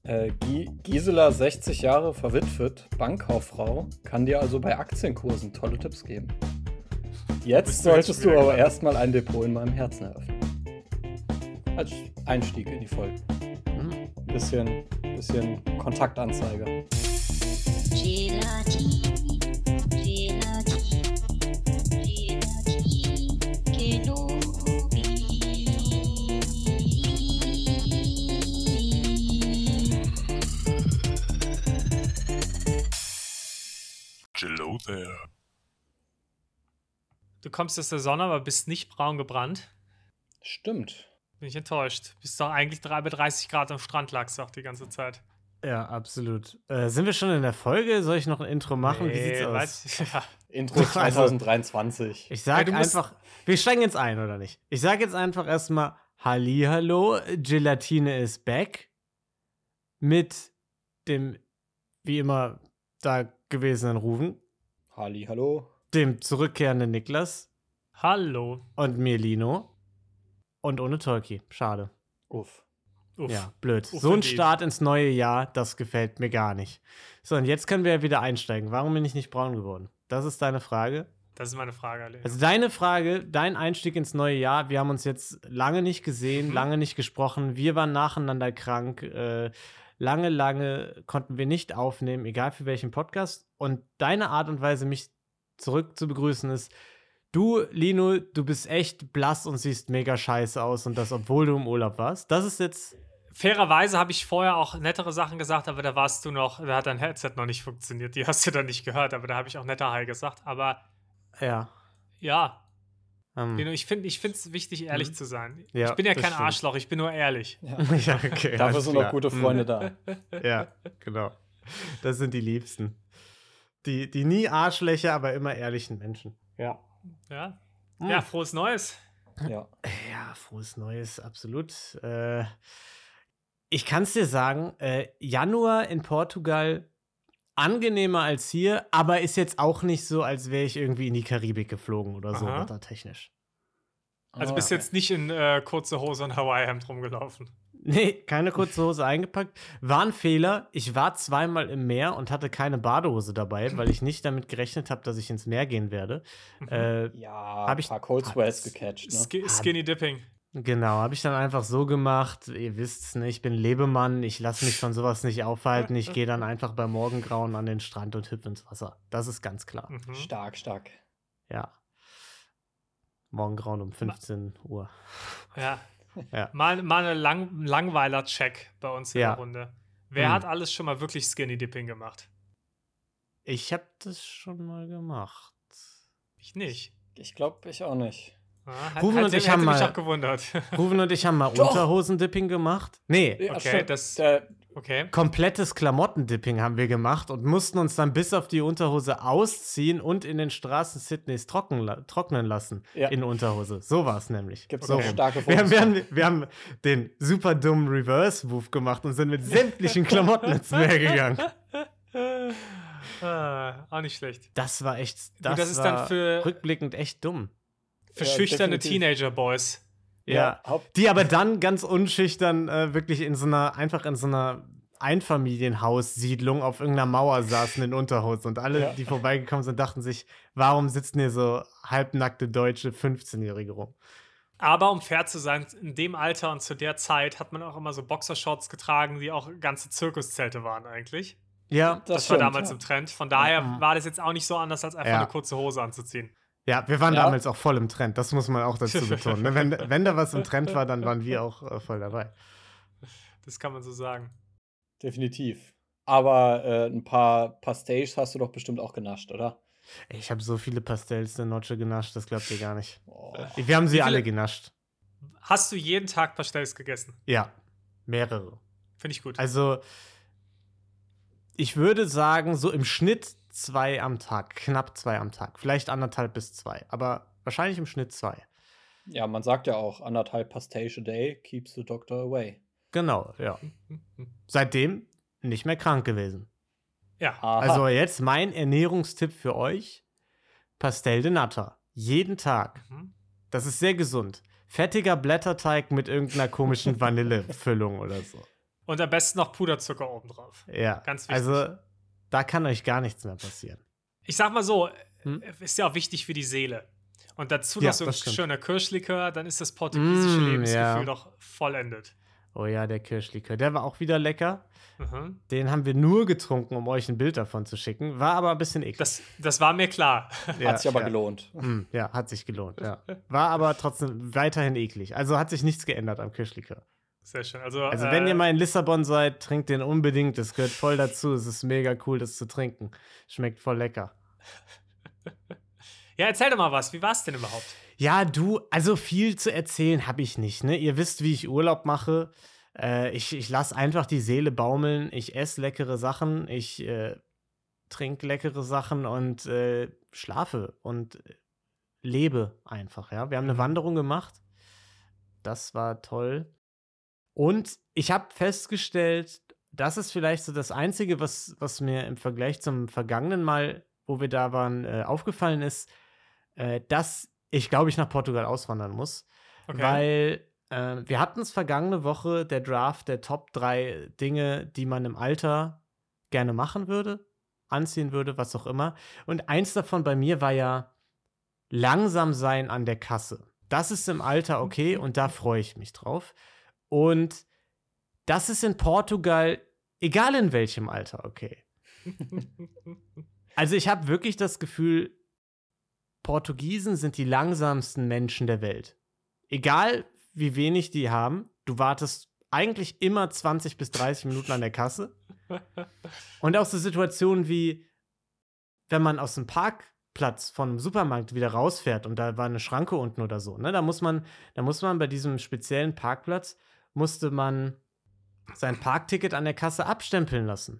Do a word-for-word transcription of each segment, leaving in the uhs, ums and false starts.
Äh, Gi- Gisela, sechzig Jahre, verwitwet, Bankkauffrau, kann dir also bei Aktienkursen tolle Tipps geben. Jetzt Bist du jetzt solltest schon du wieder aber gelandet? erstmal ein Depot in meinem Herzen eröffnen. Als Einstieg in die Folge. Hm. Bisschen, bisschen Kontaktanzeige. Gelati, Gelati, Gelati, Hello there. Du kommst aus der Sonne, aber bist nicht braun gebrannt. Stimmt. Bin ich enttäuscht. Bist doch eigentlich drei- bei dreißig Grad am Strand lagst du auch die ganze Zeit. Ja, absolut. Äh, sind wir schon in der Folge? Soll ich noch ein Intro machen? Wie sieht's aus? weiß- ja. Intro zwanzig dreiundzwanzig. Ich sag Ja, du musst- einfach, wir steigen jetzt ein, oder nicht? Ich sag jetzt einfach erstmal Hallihallo, Gelatine is back mit dem, wie immer, da gewesenen Ruven, Halli, hallo. dem zurückkehrenden Niklas Hallo. und mir Lino und ohne Tolki. Schade. Uff. Uff. Ja, blöd. Uff, So ein indeed. Start ins neue Jahr, das gefällt mir gar nicht. So, und jetzt können wir ja wieder einsteigen. Warum bin ich nicht braun geworden? Das ist deine Frage. Das ist meine Frage, Alter. Also deine Frage, dein Einstieg ins neue Jahr. Wir haben uns jetzt lange nicht gesehen, Mhm. lange nicht gesprochen. Wir waren nacheinander krank. Äh, lange, lange konnten wir nicht aufnehmen, egal für welchen Podcast. Und deine Art und Weise, mich zurück zu begrüßen, ist: Du, Lino, du bist echt blass und siehst mega scheiße aus. Und das, obwohl du im Urlaub warst. Das ist jetzt. Fairerweise habe ich vorher auch nettere Sachen gesagt, aber da warst du noch, da hat dein Headset noch nicht funktioniert. Die hast du dann nicht gehört, aber da habe ich auch netter Hi gesagt. Aber Ja. ja, Ähm, Lino, ich finde es wichtig, ehrlich Mhm. zu sein. Ja, ich bin ja das kein stimmt. Arschloch, ich bin nur ehrlich. Ja. ja, okay. Dafür alles sind noch klar. gute Mhm. Freunde da. Ja, genau. Das sind die Liebsten. Die, die nie Arschlöcher, aber immer ehrlichen Menschen. Ja. Ja, Mhm. ja frohes Neues. Ja. Ja, frohes Neues, absolut. Äh, ich kann es dir sagen, äh, Januar in Portugal angenehmer als hier, aber ist jetzt auch nicht so, als wäre ich irgendwie in die Karibik geflogen oder so, Aha. wettertechnisch. Also Ah, bist jetzt nicht in äh, kurze Hose und Hawaii-Hemd rumgelaufen. Nee, keine kurze Hose eingepackt. War ein Fehler. Ich war zweimal im Meer und hatte keine Badehose dabei, weil ich nicht damit gerechnet habe, dass ich ins Meer gehen werde. Äh, Ja, Hab ein ich- paar Cold Sweats Hat's- gecatcht, ne? Ski Skinny Dipping. Genau, habe ich dann einfach so gemacht. Ihr wisst's, ne, ich bin Lebemann, ich lasse mich von sowas nicht aufhalten. Ich gehe dann einfach bei Morgengrauen an den Strand und hüpfe ins Wasser. Das ist ganz klar. Mhm. Stark, stark. Ja. Morgengrauen um fünfzehn Uhr. Ja. Ja. Mal, mal ein Lang Langweiler-Check bei uns in Ja. der Runde. Wer Hm. hat alles schon mal wirklich Skinny Dipping gemacht? Ich habe das schon mal gemacht. Ich nicht. Ich glaube, ich auch nicht. Ah, Ruben und ich hätte haben mich mal- auch gewundert. Ruven und ich haben mal Doch. Unterhosendipping gemacht. Nee, Ja, Okay, stimmt. das- Der, Okay. komplettes Klamottendipping haben wir gemacht und mussten uns dann bis auf die Unterhose ausziehen und in den Straßen Sydneys trocken, la- trocknen lassen Ja. in Unterhose. So war es nämlich. Gibt's so auch rum. starke wir, haben, Fotos wir, haben, wir haben den super dummen Reverse-Move gemacht und sind mit sämtlichen Klamotten ins Meer gegangen. Ah, auch nicht schlecht. Das war echt, das, das ist war dann für- rückblickend echt dumm. Für Ja, schüchterne definitiv. Teenager-Boys. Ja. Haupt Die aber dann ganz unschüchtern äh, wirklich in so einer, einfach in so einer Einfamilienhaussiedlung auf irgendeiner Mauer saßen in Unterhose und alle, Ja. die vorbeigekommen sind, dachten sich, warum sitzen hier so halbnackte deutsche fünfzehnjährige rum? Aber um fair zu sein, in dem Alter und zu der Zeit hat man auch immer so Boxershorts getragen, die auch ganze Zirkuszelte waren eigentlich. Ja, Das Das, war stimmt, damals ja. im Trend. Von daher Mhm. war das jetzt auch nicht so anders, als einfach Ja. eine kurze Hose anzuziehen. ja, wir waren Ja. damals auch voll im Trend, das muss man auch dazu betonen. Ne? Wenn, wenn da was im Trend war, dann waren wir auch äh, voll dabei. Das kann man so sagen. definitiv. Aber äh, ein paar Pastéis hast du doch bestimmt auch genascht, oder? Ich habe so viele Pastels in Noche genascht, das glaubt ihr gar nicht. Boah. Wir haben sie Wie viele- alle genascht. Hast du jeden Tag Pastels gegessen? Ja, mehrere. Finde ich gut. Also, ich würde sagen, so im Schnitt zwei am Tag, knapp zwei am Tag. Vielleicht anderthalb bis zwei, aber wahrscheinlich im Schnitt zwei. Ja, man sagt ja auch, anderthalb Pastéis a day keeps the doctor away. Genau, ja. Seitdem nicht mehr krank gewesen. Ja. Aha. Also jetzt mein Ernährungstipp für euch: Pastel de Nata. Jeden Tag. Mhm. Das ist sehr gesund. Fettiger Blätterteig mit irgendeiner komischen Vanillefüllung oder so. Und am besten noch Puderzucker obendrauf. Ja, Ganz wichtig. also da kann euch gar nichts mehr passieren. Ich sag mal so, Hm? ist ja auch wichtig für die Seele. Und dazu Ja, noch so ein das stimmt. schöner Kirschlikör, dann ist das portugiesische Mm, Lebensgefühl ja. doch vollendet. Oh ja, der Kirschlikör, der war auch wieder lecker. Mhm. Den haben wir nur getrunken, um euch ein Bild davon zu schicken. War aber ein bisschen eklig. Das, das war mir klar. Ja, Hat sich aber ja. gelohnt. Mm, ja, hat sich gelohnt, ja. War aber trotzdem weiterhin eklig. Also hat sich nichts geändert am Kirschlikör. Sehr schön. Also, Also äh, wenn ihr mal in Lissabon seid, trinkt den unbedingt. Das gehört voll dazu. Es ist mega cool, das zu trinken. Schmeckt voll lecker. Ja, erzähl doch mal was. Wie war's denn überhaupt? Ja, du, also viel zu erzählen habe ich nicht, ne? Ihr wisst, wie ich Urlaub mache. Äh, ich ich lasse einfach die Seele baumeln. Ich esse leckere Sachen. Ich äh, trinke leckere Sachen und äh, schlafe und äh, lebe einfach, ja. Wir haben eine Mhm. Wanderung gemacht. Das war toll. Und ich habe festgestellt, das ist vielleicht so das Einzige, was, was mir im Vergleich zum vergangenen Mal, wo wir da waren, äh, aufgefallen ist, äh, dass ich, glaube ich, nach Portugal auswandern muss. Okay. Weil äh, wir hatten es vergangene Woche, der Draft der Top drei Dinge, die man im Alter gerne machen würde, anziehen würde, was auch immer. Und eins davon bei mir war ja langsam sein an der Kasse. Das ist im Alter okay und da freue ich mich drauf. Und das ist in Portugal, egal in welchem Alter, okay. Also ich habe wirklich das Gefühl, Portugiesen sind die langsamsten Menschen der Welt. Egal, wie wenig die haben, du wartest eigentlich immer zwanzig bis dreißig Minuten an der Kasse. Und auch so Situationen wie, wenn man aus dem Parkplatz von einem Supermarkt wieder rausfährt und da war eine Schranke unten oder so, ne, da muss man, da muss man bei diesem speziellen Parkplatz, musste man sein Parkticket an der Kasse abstempeln lassen.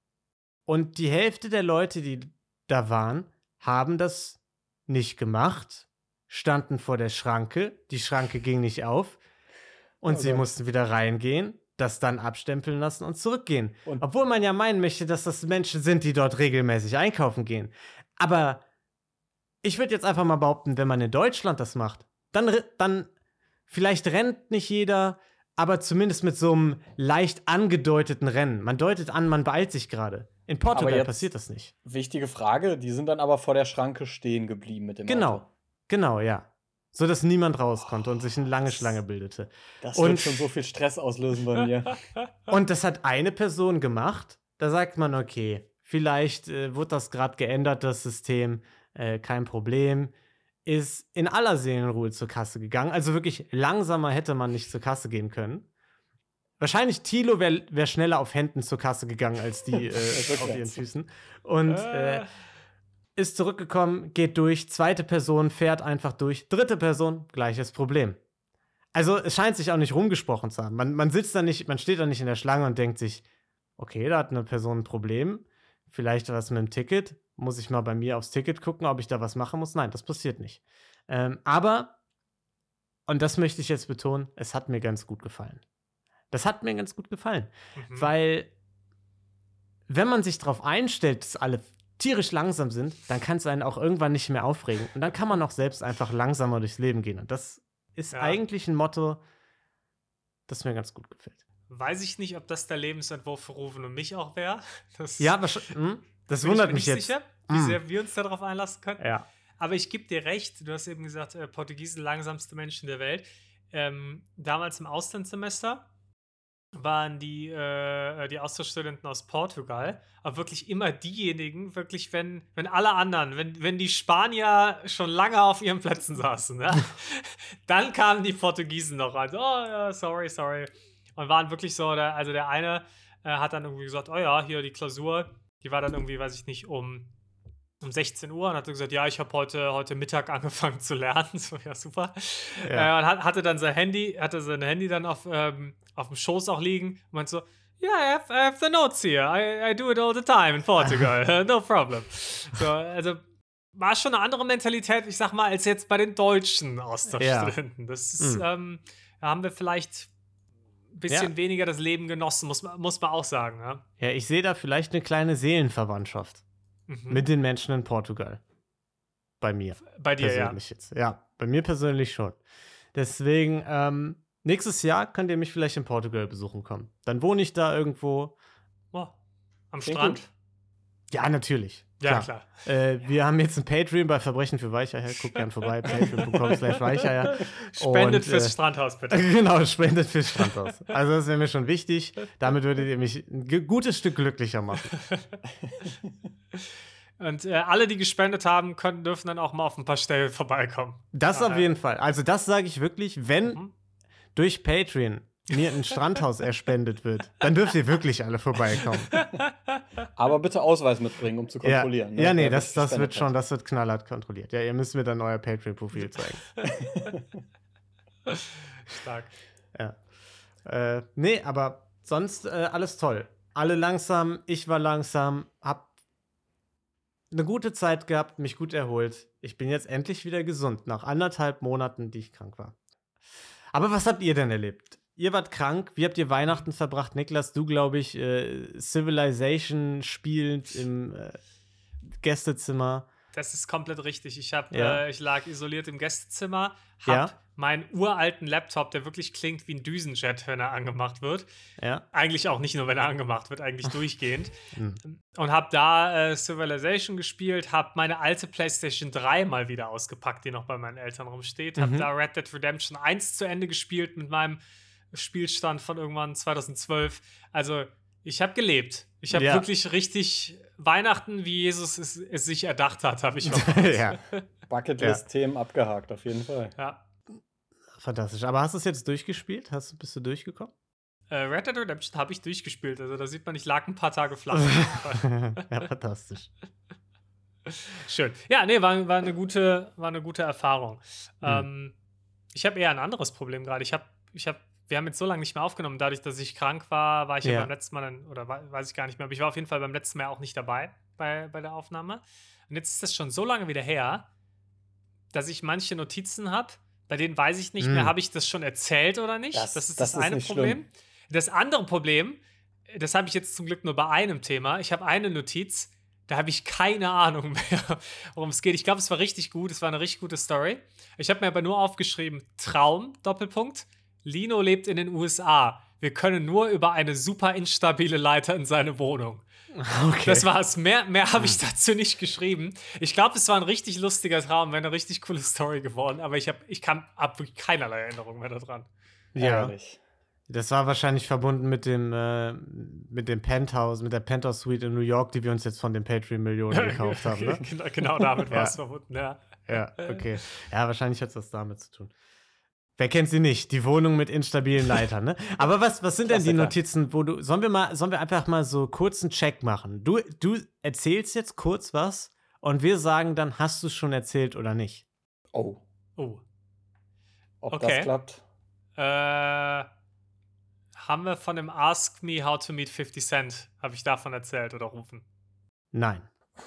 Und die Hälfte der Leute, die da waren, haben das nicht gemacht, standen vor der Schranke, die Schranke ging nicht auf und Oh sie Gott. mussten wieder reingehen, das dann abstempeln lassen und zurückgehen. Und- Obwohl man ja meinen möchte, dass das Menschen sind, die dort regelmäßig einkaufen gehen. Aber ich würde jetzt einfach mal behaupten, wenn man in Deutschland das macht, dann, re- dann vielleicht rennt nicht jeder, aber zumindest mit so einem leicht angedeuteten Rennen. Man deutet an, man beeilt sich gerade. In Portugal jetzt- passiert das nicht. Wichtige Frage, die sind dann aber vor der Schranke stehen geblieben mit dem Genau, Auto. genau, ja. So dass niemand raus konnte und sich eine lange Schlange bildete. Das Und- wird schon so viel Stress auslösen bei mir. Und das hat eine Person gemacht. Da sagt man, okay, vielleicht äh, wird das gerade geändert, das System, äh, kein Problem. Ist in aller Seelenruhe zur Kasse gegangen. Also wirklich langsamer hätte man nicht zur Kasse gehen können. Wahrscheinlich Thilo wäre wär schneller auf Händen zur Kasse gegangen als die äh, auf ihren Rückwärts. Füßen. Und äh, Äh. ist zurückgekommen, geht durch, zweite Person fährt einfach durch, dritte Person, gleiches Problem. Also es scheint sich auch nicht rumgesprochen zu haben. Man, man sitzt da nicht, man steht da nicht in der Schlange und denkt sich, okay, da hat eine Person ein Problem, vielleicht was mit dem Ticket, muss ich mal bei mir aufs Ticket gucken, ob ich da was machen muss. Nein, das passiert nicht. Ähm, aber, und das möchte ich jetzt betonen, es hat mir ganz gut gefallen. Das hat mir ganz gut gefallen, Mhm. weil wenn man sich darauf einstellt, dass alle tierisch langsam sind, dann kann es einen auch irgendwann nicht mehr aufregen. Und dann kann man auch selbst einfach langsamer durchs Leben gehen. Und das ist Ja. eigentlich ein Motto, das mir ganz gut gefällt. Weiß ich nicht, ob das der Lebensentwurf für Rufen und mich auch wäre. Das Ja, wahrscheinlich, hm? das bin ich wundert mir mich nicht jetzt. sicher, wie Mm. sehr wir uns darauf einlassen können. Ja. Aber ich gebe dir recht, du hast eben gesagt, äh, Portugiesen langsamste Menschen der Welt. Ähm, damals im Auslandssemester waren die, äh, die Austauschstudenten aus Portugal, aber wirklich immer diejenigen, wirklich, wenn, wenn alle anderen, wenn, wenn die Spanier schon lange auf ihren Plätzen saßen, ne? Dann kamen die Portugiesen noch rein. So, oh ja, sorry, sorry. Und waren wirklich so, der, also der eine äh, hat dann irgendwie gesagt, oh ja, hier die Klausur, die war dann irgendwie, weiß ich nicht, um um sechzehn Uhr und hat gesagt, ja, ich habe heute, heute Mittag angefangen zu lernen. So, ja, super. Ja. Äh, und hat, hatte dann sein Handy, hatte sein Handy dann auf, ähm, auf dem Schoß auch liegen und meinte so, ja, yeah, I, have- I have the notes here. I, I do it all the time in Portugal. No problem. So, also war schon eine andere Mentalität, ich sag mal, als jetzt bei den deutschen Austauschstudenten. Das ist, Mhm. ähm, da haben wir vielleicht ein bisschen Ja. weniger das Leben genossen, muss man, muss man auch sagen. Ja? Ja, ich sehe da vielleicht eine kleine Seelenverwandtschaft Mhm. mit den Menschen in Portugal. Bei mir. Bei dir, ja. persönlich jetzt. Ja, bei mir persönlich schon. Deswegen, ähm, Nächstes Jahr könnt ihr mich vielleicht in Portugal besuchen kommen. Dann wohne ich da irgendwo. Oh, am Klingt Strand? gut. Ja, natürlich. Ja, klar. Äh, wir haben jetzt ein Patreon bei Verbrechen für Weicheier. Guckt gern vorbei. patreon punkt com slash Weicheier. Spendet Und, fürs äh, Strandhaus, bitte. Genau, spendet fürs Strandhaus. Also das wäre mir schon wichtig. Damit würdet ihr mich ein ge- gutes Stück glücklicher machen. Und äh, alle, die gespendet haben, können, dürfen dann auch mal auf ein paar Stellen vorbeikommen. Das Ah, auf ja. jeden Fall. Also das sage ich wirklich, wenn Mhm. durch Patreon mir ein Strandhaus erspendet wird, dann dürft ihr wirklich alle vorbeikommen. Aber bitte Ausweis mitbringen, um zu Ja, kontrollieren. ne, ja nee, wer das, wirklich das wird gespendet schon, hat. das wird knallhart kontrolliert. Ja, ihr müsst mir dann euer Patreon-Profil zeigen. Stark. Ja. Äh, nee, aber sonst äh, alles toll. Alle langsam, ich war langsam, hab eine gute Zeit gehabt, mich gut erholt. Ich bin jetzt endlich wieder gesund, nach anderthalb Monaten, die ich krank war. Aber was habt ihr denn erlebt? Ihr wart krank, wie habt ihr Weihnachten verbracht? Niklas, du, glaube ich, äh, Civilization spielend im äh, Gästezimmer. Das ist komplett richtig. Ich, hab, Ja. äh, ich lag isoliert im Gästezimmer, hab Ja. meinen uralten Laptop, der wirklich klingt wie ein Düsenjet, wenn er angemacht wird. Ja. Eigentlich auch nicht nur, wenn er angemacht wird, eigentlich durchgehend. Hm. Und hab da äh, Civilization gespielt, hab meine alte PlayStation drei mal wieder ausgepackt, die noch bei meinen Eltern rumsteht. Hab Mhm. da Red Dead Redemption eins zu Ende gespielt mit meinem Spielstand von irgendwann zweitausendzwölf. Also, ich habe gelebt. Ich habe Ja. wirklich richtig Weihnachten, wie Jesus es, es sich erdacht hat, habe ich verbracht. Ja, Bucketlist-Themen abgehakt, auf jeden Fall. Ja. fantastisch. Aber hast du es jetzt durchgespielt? Hast, bist du durchgekommen? Äh, Red Dead Redemption habe ich durchgespielt. Also, da sieht man, ich lag ein paar Tage flach. Ja, fantastisch. Schön. Ja, nee, war, war, eine, gute, war eine gute Erfahrung. Mhm. Ähm, ich habe eher ein anderes Problem gerade. Ich habe, ich habe, wir haben jetzt so lange nicht mehr aufgenommen. Dadurch, dass ich krank war, war ich ja, Ja. beim letzten Mal, dann, oder wa- weiß ich gar nicht mehr, aber ich war auf jeden Fall beim letzten Mal auch nicht dabei bei, bei der Aufnahme. Und jetzt ist das schon so lange wieder her, dass ich manche Notizen habe, bei denen weiß ich nicht Mhm. mehr, habe ich das schon erzählt oder nicht. Das- Das, ist das das, ist eine nicht Problem. schlimm. Das andere Problem, das habe ich jetzt zum Glück nur bei einem Thema. Ich habe eine Notiz, da habe ich keine Ahnung mehr, worum es geht. Ich glaube, es war richtig gut. Es war eine richtig gute Story. Ich habe mir aber nur aufgeschrieben: Traum, Doppelpunkt. Lino lebt in den U S A. Wir können nur über eine super instabile Leiter in seine Wohnung. Okay. Das war's. Mehr, mehr habe ich dazu nicht geschrieben. Ich glaube, es war ein richtig lustiger Traum, wäre eine richtig coole Story geworden. Aber ich habe ich kann, hab wirklich keinerlei Erinnerung mehr daran. Ja. Ärgerlich. Das war wahrscheinlich verbunden mit dem, äh, mit dem Penthouse, mit der Penthouse Suite in New York, die wir uns jetzt von den Patreon-Millionen gekauft haben, ne? genau, genau damit war Ja. es verbunden, ja. Ja, okay. Ja, wahrscheinlich hat es was damit zu tun. Wer kennt sie nicht? Die Wohnung mit instabilen Leitern, ne? Aber was, was sind denn die Klassiker. Notizen, wo du. Sollen wir mal, sollen wir einfach mal so kurz einen Check machen? Du, du erzählst jetzt kurz was und wir sagen dann, hast du es schon erzählt oder nicht? Oh, Oh. ob Okay. das klappt? Äh, haben wir von dem Ask Me How to Meet fifty Cent, habe ich davon erzählt oder rufen? Nein.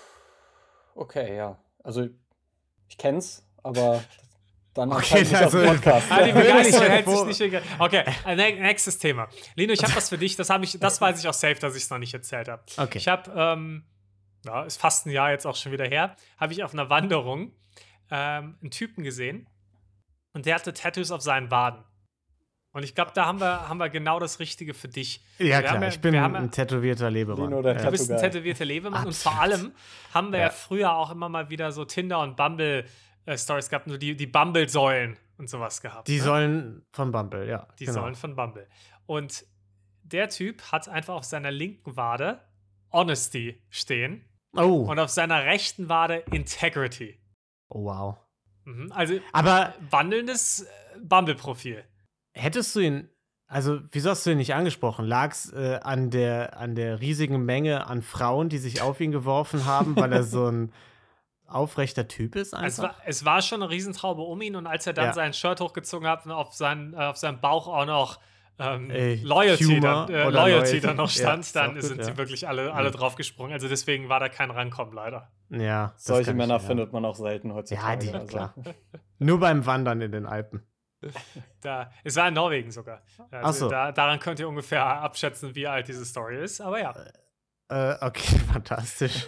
Okay, ja. Also, ich kenn's, aber dann Okay, anscheinend nicht also- auf dem Podcast. Ah, die Will ich Begeisterung ja hält sich vor- nicht egal. Okay, äh, ne- nächstes Thema. Lino, ich habe was für dich, das, hab ich, das weiß ich auch safe, dass ich es noch nicht erzählt habe. Okay. Ich habe, ähm, ja, ist fast ein Jahr jetzt auch schon wieder her, habe ich auf einer Wanderung ähm, einen Typen gesehen und der hatte Tattoos auf seinen Waden. Und ich glaube, da haben wir, haben wir genau das Richtige für dich. Ja, Wir haben klar. ja- Ich bin wir haben ja- ein tätowierter Lebemann. Lino, der ja. Du bist ein Tattoo-Guy. tätowierter Lebemann und Absolut. vor allem haben wir ja. Ja. früher auch immer mal wieder so Tinder- und Bumble-Stories gehabt, nur die, die Bumble-Säulen und sowas gehabt. Die ne? sollen von Bumble, ja. Die genau. Säulen von Bumble. Und der Typ hat einfach auf seiner linken Wade Honesty stehen Oh. und auf seiner rechten Wade Integrity. oh, wow. Mhm. Also Aber wandelndes äh, Bumble-Profil. hättest du ihn, also wieso hast du ihn nicht angesprochen? Lag es äh, an, der, an der riesigen Menge an Frauen, die sich auf ihn geworfen haben, weil er so ein aufrechter Typ ist Es einfach? war, es war schon eine Riesentraube um ihn und als er dann Ja. sein Shirt hochgezogen hat und auf, seinen, äh, auf seinem Bauch auch noch ähm, Ey, Loyalty, Humor dann, äh, oder Loyalty Loyalty. dann noch Ja, stand, ist auch dann gut, sind ja. sie wirklich alle, alle Mhm. draufgesprungen. Also deswegen war da kein Rankommen leider. Ja, das Solche kann ich, Männer ja. findet man auch selten heutzutage. Ja, die, also. klar. Nur beim Wandern in den Alpen. Da, es war in Norwegen sogar. Also Ach so. da, daran könnt ihr ungefähr abschätzen, wie alt diese Story ist. Aber ja. Äh, okay, fantastisch.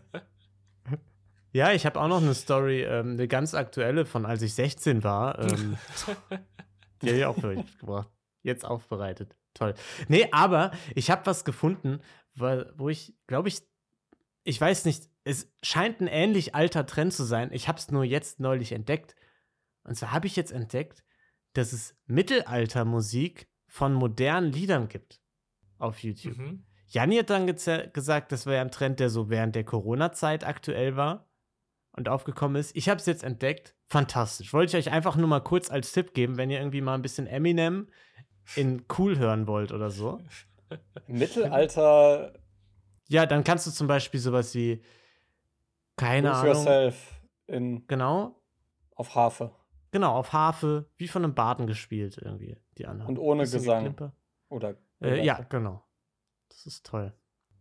Ja, ich habe auch noch eine Story, ähm, eine ganz aktuelle von als ich sechzehn war. Ähm, Die habe ich auch für euch mitgebracht. Jetzt aufbereitet. Toll. Nee, aber ich habe was gefunden, weil, wo ich, glaube ich, ich weiß nicht, es scheint ein ähnlich alter Trend zu sein. Ich habe es nur jetzt neulich entdeckt. Und zwar habe ich jetzt entdeckt, dass es Mittelaltermusik von modernen Liedern gibt auf YouTube. Mhm. Janni hat dann geze- gesagt, das wäre ein Trend, der so während der Corona-Zeit aktuell war und aufgekommen ist. Ich habe es jetzt entdeckt. Fantastisch. Wollte ich euch einfach nur mal kurz als Tipp geben, wenn ihr irgendwie mal ein bisschen Eminem in cool hören wollt oder so. Mittelalter Ja, dann kannst du zum Beispiel sowas wie, keine Do It Ahnung, Yourself in, genau, auf Harfe genau, auf Harfe, wie von einem Baden gespielt irgendwie, die anderen. und ohne Bisschen Gesang. Geklimper. Oder Äh, ja, genau. Das ist toll.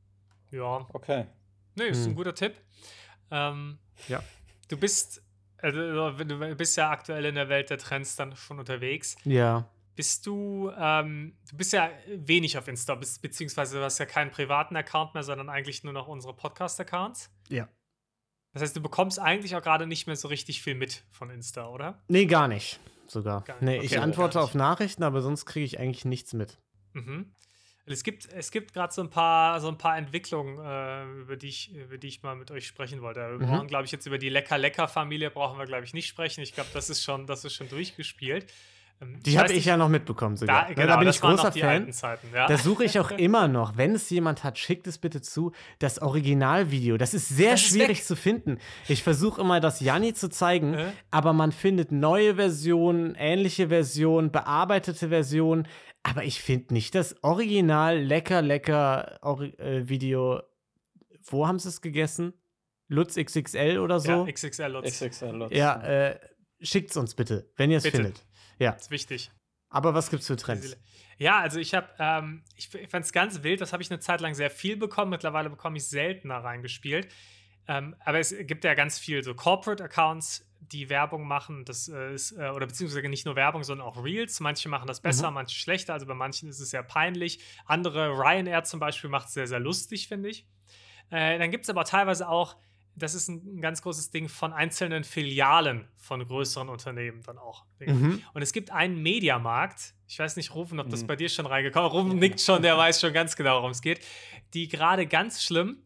Ja, Okay. nee, ist ein Hm. guter Tipp. Ähm, Ja. Du bist, also wenn du bist ja aktuell in der Welt der Trends dann schon unterwegs. Ja. Bist du, ähm, du bist ja wenig auf Insta, bist, beziehungsweise du hast ja keinen privaten Account mehr, sondern eigentlich nur noch unsere Podcast-Accounts. Ja. Das heißt, du bekommst eigentlich auch gerade nicht mehr so richtig viel mit von Insta, oder? Nee, gar nicht. Sogar. Gar nicht. Nee, Okay, ich gar antworte nicht. auf Nachrichten, aber sonst kriege ich eigentlich nichts mit. Mhm. Es gibt, es gibt gerade so ein paar, so ein paar Entwicklungen, äh, über die ich, über die ich mal mit euch sprechen wollte. Wir Mhm. brauchen, glaube ich, jetzt über die Lecker-Lecker-Familie brauchen wir, glaube ich, nicht sprechen. Ich glaube, das ist schon, das ist schon durchgespielt. Ähm, Die habe weiß ich nicht, ja noch mitbekommen sogar. Da, Ne, genau, da bin das ich waren großer noch die Fan. alten Zeiten, ja. Da suche ich auch immer noch, wenn es jemand hat, schickt es bitte zu, das Originalvideo. Das ist sehr Das ist schwierig weg. zu finden. Ich versuche immer, das Janni zu zeigen, Äh? aber man findet neue Versionen, ähnliche Versionen, bearbeitete Versionen, aber ich finde nicht das Original lecker, lecker Ori äh, Video. Wo haben sie es gegessen? Lutz X X L oder so? Ja, X X L Lutz. X X L Lutz. Ja, äh, schickt's uns bitte, wenn ihr es Bitte. findet. Ja, Das ist wichtig. aber was gibt's für Trends? Ja, also ich habe, ähm, ich, ich fand es ganz wild, das habe ich eine Zeit lang sehr viel bekommen, mittlerweile bekomme ich seltener reingespielt. Ähm, aber es gibt ja ganz viel so Corporate-Accounts, die Werbung machen, das äh, ist, äh, oder beziehungsweise nicht nur Werbung, sondern auch Reels. Manche machen das besser, Mhm. manche schlechter, also bei manchen ist es sehr peinlich. Andere, Ryanair zum Beispiel, macht es sehr, sehr lustig, finde ich. Äh, dann gibt es aber teilweise auch, das ist ein, ein ganz großes Ding von einzelnen Filialen von größeren Unternehmen dann auch. Mhm. Und es gibt einen Mediamarkt, ich weiß nicht, Rufen, ob das Mhm. bei dir schon reingekommen ist. Rufen nickt schon, der weiß schon ganz genau, worum es geht. Die gerade ganz schlimm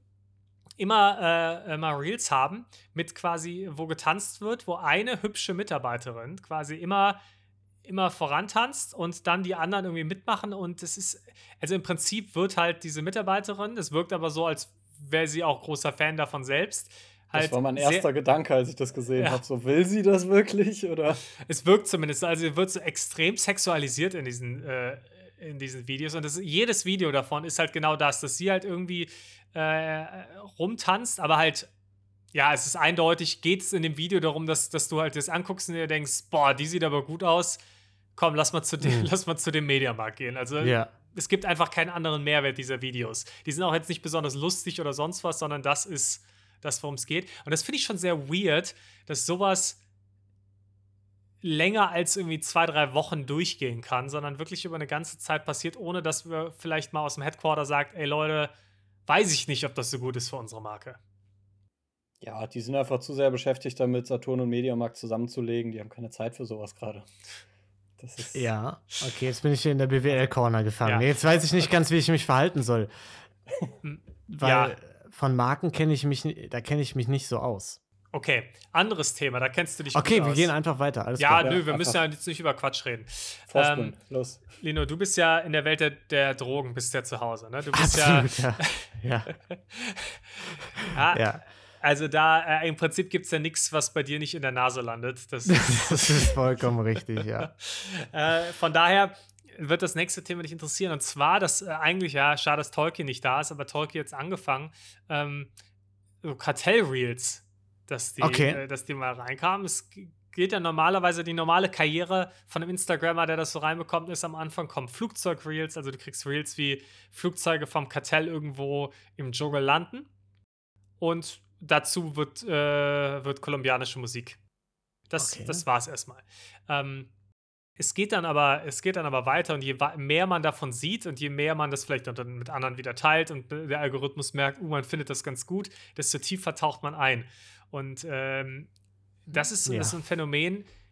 immer, äh, immer Reels haben, mit quasi, wo getanzt wird, wo eine hübsche Mitarbeiterin quasi immer, immer vorantanzt und dann die anderen irgendwie mitmachen. Und es ist, also im Prinzip wird halt diese Mitarbeiterin, es wirkt aber so, als wäre sie auch großer Fan davon selbst. Halt Das war mein sehr- erster Gedanke, als ich das gesehen Ja. habe. So, will sie das wirklich? Oder? Es wirkt zumindest, also sie wird so extrem sexualisiert in diesen, äh, in diesen Videos. Und das, jedes Video davon ist halt genau das, dass sie halt irgendwie äh, rumtanzt, aber halt, ja, es ist eindeutig, geht es in dem Video darum, dass, dass du halt das anguckst und dir denkst, boah, die sieht aber gut aus. Komm, lass mal zu dem, Mhm. lass mal zu dem Mediamarkt gehen. Also Ja. es gibt einfach keinen anderen Mehrwert dieser Videos. Die sind auch jetzt nicht besonders lustig oder sonst was, sondern das ist das, worum es geht. Und das finde ich schon sehr weird, dass sowas länger als irgendwie zwei, drei Wochen durchgehen kann, sondern wirklich über eine ganze Zeit passiert, ohne dass wir vielleicht mal aus dem Headquarter sagt, ey Leute, weiß ich nicht, ob das so gut ist für unsere Marke. Ja, die sind einfach zu sehr beschäftigt damit, Saturn und Mediamarkt zusammenzulegen. Die haben keine Zeit für sowas gerade. Das ist. Ja, okay, jetzt bin ich hier in der B W L-Corner gefangen. Ja. Jetzt weiß ich nicht ganz, wie ich mich verhalten soll. Weil Ja. von Marken kenne ich mich, ni- da kenne ich mich nicht so aus. Okay, anderes Thema, da kennst du dich Okay, gut wir aus. gehen einfach weiter. Alles Ja, klar. Ja, nö, wir einfach- müssen ja jetzt nicht über Quatsch reden. Vorspulen. Ähm, Los. Lino, du bist ja in der Welt der, der Drogen, bist ja zu Hause, ne? Du bist ja, Absolut, ja. Ja, ja, ja. also da, äh, im Prinzip gibt es ja nichts, was bei dir nicht in der Nase landet. Das ist, Das ist vollkommen richtig, ja. äh, von daher wird das nächste Thema dich interessieren. Und zwar, dass äh, eigentlich, ja, schade, dass Tolkien nicht da ist, aber Tolkien jetzt angefangen, ähm, so Kartellreels, dass die, Okay. äh, dass die mal reinkamen. Es g- geht ja normalerweise die normale Karriere von einem Instagrammer, der das so reinbekommt, ist am Anfang kommen Flugzeug-Reels, also du kriegst Reels wie Flugzeuge vom Kartell irgendwo im Dschungel landen. Und dazu wird, äh, wird kolumbianische Musik. Das, Okay. das war's erstmal. Ähm, es geht dann aber, es geht dann aber weiter und je wa- mehr man davon sieht und je mehr man das vielleicht dann mit anderen wieder teilt und der Algorithmus merkt, uh, man findet das ganz gut, desto tiefer taucht man ein. Und ähm, das, ist, Ja. das ist ein Phänomen,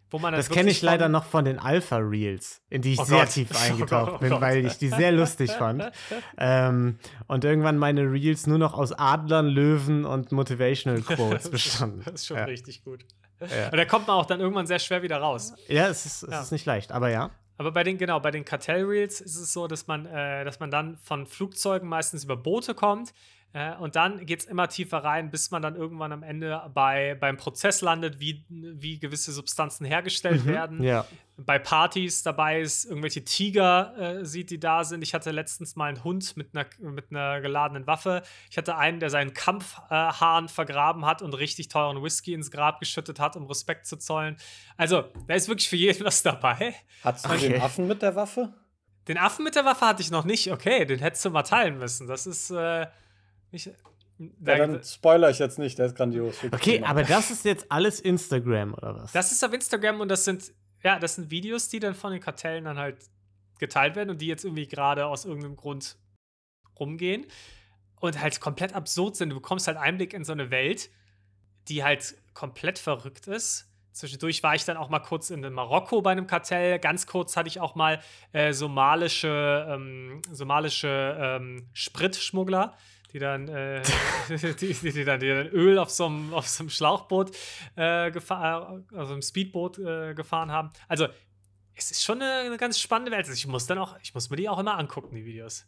wo man Das dann kenne wirklich ich leider von- noch von den Alpha-Reels, in die ich Oh sehr Gott. tief Oh eingetaucht bin, Gott. weil ich die sehr lustig fand. Ähm, und irgendwann meine Reels nur noch aus Adlern, Löwen und Motivational Quotes Das bestanden. ist, das ist schon ja. richtig gut. Ja. Und da kommt man auch dann irgendwann sehr schwer wieder raus. Ja, es ist, es Ja. ist nicht leicht, aber ja. Aber bei den, genau, bei den Kartellreels ist es so, dass man, äh, dass man dann von Flugzeugen meistens über Boote kommt. Äh, und dann geht es immer tiefer rein, bis man dann irgendwann am Ende bei, beim Prozess landet, wie, wie gewisse Substanzen hergestellt werden. Mhm. Ja. Bei Partys dabei ist, irgendwelche Tiger äh, sieht, die da sind. Ich hatte letztens mal einen Hund mit einer, mit einer geladenen Waffe. Ich hatte einen, der seinen Kampfhahn äh, vergraben hat und richtig teuren Whisky ins Grab geschüttet hat, um Respekt zu zollen. Also, da ist wirklich für jeden was dabei. Hattest du Okay. den Affen mit der Waffe? Den Affen mit der Waffe hatte ich noch nicht. Okay, den hättest du mal teilen müssen. Das ist äh, nicht. Ja, Da, dann spoiler ich jetzt nicht, der ist grandios. Schick Okay, ihn mal. aber das ist jetzt alles Instagram, oder was? das ist auf Instagram und das sind, ja, das sind Videos, die dann von den Kartellen dann halt geteilt werden und die jetzt irgendwie gerade aus irgendeinem Grund rumgehen und halt komplett absurd sind. Du bekommst halt Einblick in so eine Welt, die halt komplett verrückt ist. Zwischendurch war ich dann auch mal kurz in Marokko bei einem Kartell. Ganz kurz hatte ich auch mal äh, somalische, ähm, somalische ähm, Spritschmuggler, die dann, äh, die, die, die, dann, die dann Öl auf so einem, auf so einem Schlauchboot, äh, gefahren, also einem Speedboot äh, gefahren haben. Also, es ist schon eine, eine ganz spannende Welt. Also ich muss dann auch, ich muss mir die auch immer angucken, die Videos.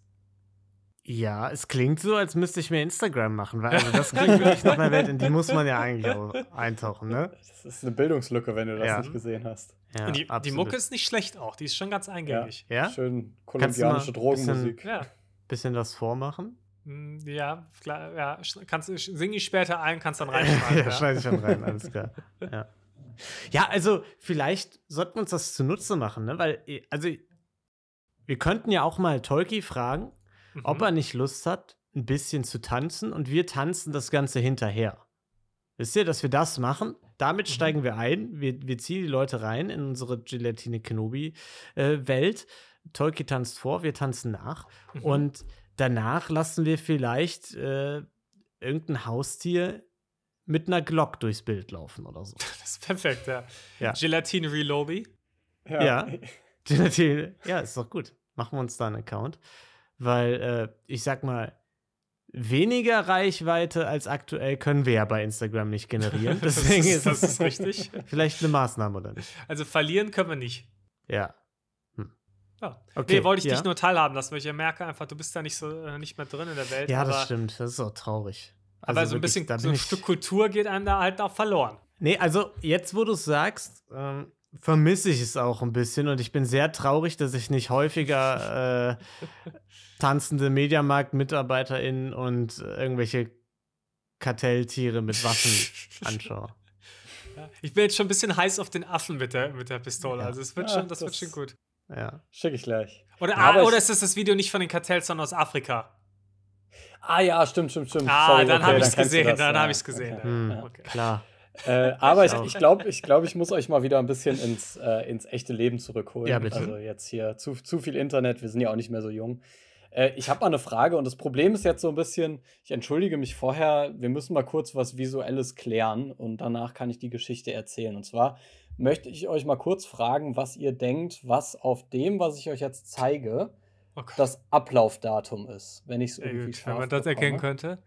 Ja, es klingt so, als müsste ich mir Instagram machen, weil also das klingt wirklich nach einer Welt, in die muss man ja eigentlich auch eintauchen, ne? Das ist eine Bildungslücke, wenn du das Ja. nicht gesehen hast. Ja, und die, die absolut. Mucke ist nicht schlecht auch, die ist schon ganz eingängig. Ja? Schön Kannst du mal kolumbianische Drogenmusik. Ja. Bisschen was vormachen? Mm, Ja, klar, ja, sch- kannst du sing ich später ein, kannst dann Ja, reinschneiden. ja. schneide ich schon rein, alles klar. Ja. ja, also vielleicht sollten wir uns das zunutze machen, ne? Weil, eh, also wir könnten ja auch mal Tolki fragen, Mhm. ob er nicht Lust hat, ein bisschen zu tanzen und wir tanzen das Ganze hinterher. Wisst ihr, dass wir das machen? Damit Mhm. steigen wir ein, wir, wir ziehen die Leute rein in unsere Gelatine Kenobi-Welt. Tolki tanzt vor, wir tanzen nach. Mhm. Und danach lassen wir vielleicht äh, irgendein Haustier mit einer Glock durchs Bild laufen oder so. Das ist perfekt, ja. Ja. Gelatine Relobi. Ja. Gelatine, ja, ist doch gut. Machen wir uns da einen Account. Weil, äh, ich sag mal, weniger Reichweite als aktuell können wir ja bei Instagram nicht generieren. Das Deswegen ist- ist das es ist richtig. vielleicht eine Maßnahme, oder nicht? Also verlieren können wir nicht. Ja. Ja. Okay, Nee, wollte ich ja. dich nur teilhaben lassen, weil ich ja merke einfach, du bist da nicht so äh, nicht mehr drin in der Welt. Ja, aber, das stimmt. Das ist auch traurig. aber Also so ein wirklich, bisschen da so bin ein ich- Stück Kultur geht einem da halt auch verloren. Nee, also jetzt, wo du es sagst, ähm, vermisse ich es auch ein bisschen und ich bin sehr traurig, dass ich nicht häufiger äh, tanzende Mediamarkt-MitarbeiterInnen und äh, irgendwelche Kartelltiere mit Waffen anschaue. Ja. Ich bin jetzt schon ein bisschen heiß auf den Affen mit der, mit der Pistole. Ja. Also es wird Ja, schon, das, wird das- schon gut. Ja. Schicke ich gleich. Oder, Aber ah, ich- oder ist das das Video nicht von den Kartells, sondern aus Afrika? Ah ja, stimmt, stimmt, stimmt. Ah, Sorry, dann okay, hab ich's kennst du gesehen, das, dann ja. hab ich's gesehen, Okay. Hm, Ja. Okay. Klar. Äh, aber ich, auch. ich glaube, ich, glaub, ich muss euch mal wieder ein bisschen ins, äh, ins echte Leben zurückholen. Ja, bitte. Also jetzt hier zu, zu viel Internet, wir sind ja auch nicht mehr so jung. Äh, ich habe mal eine Frage und das Problem ist jetzt so ein bisschen, ich entschuldige mich vorher, wir müssen mal kurz was Visuelles klären und danach kann ich die Geschichte erzählen. Und zwar möchte ich euch mal kurz fragen, was ihr denkt, was auf dem, was ich euch jetzt zeige, Oh Gott. das Ablaufdatum ist, wenn ich es Sehr irgendwie gut, scharf wenn man das erkennen bekomme. könnte.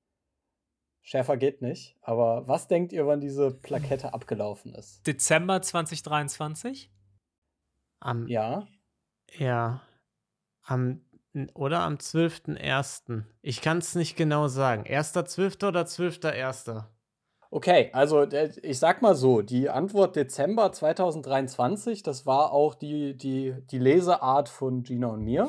Schärfer geht nicht, aber was denkt ihr, wann diese Plakette abgelaufen ist? Dezember zwanzig dreiundzwanzig? Am, Ja, ja. Am, oder am zwölften ersten Ich kann es nicht genau sagen. erster zwölfter oder zwölfter erster okay, also äh, ich sag mal so, die Antwort Dezember zwanzig dreiundzwanzig, das war auch die, die, die Leseart von Gina und mir.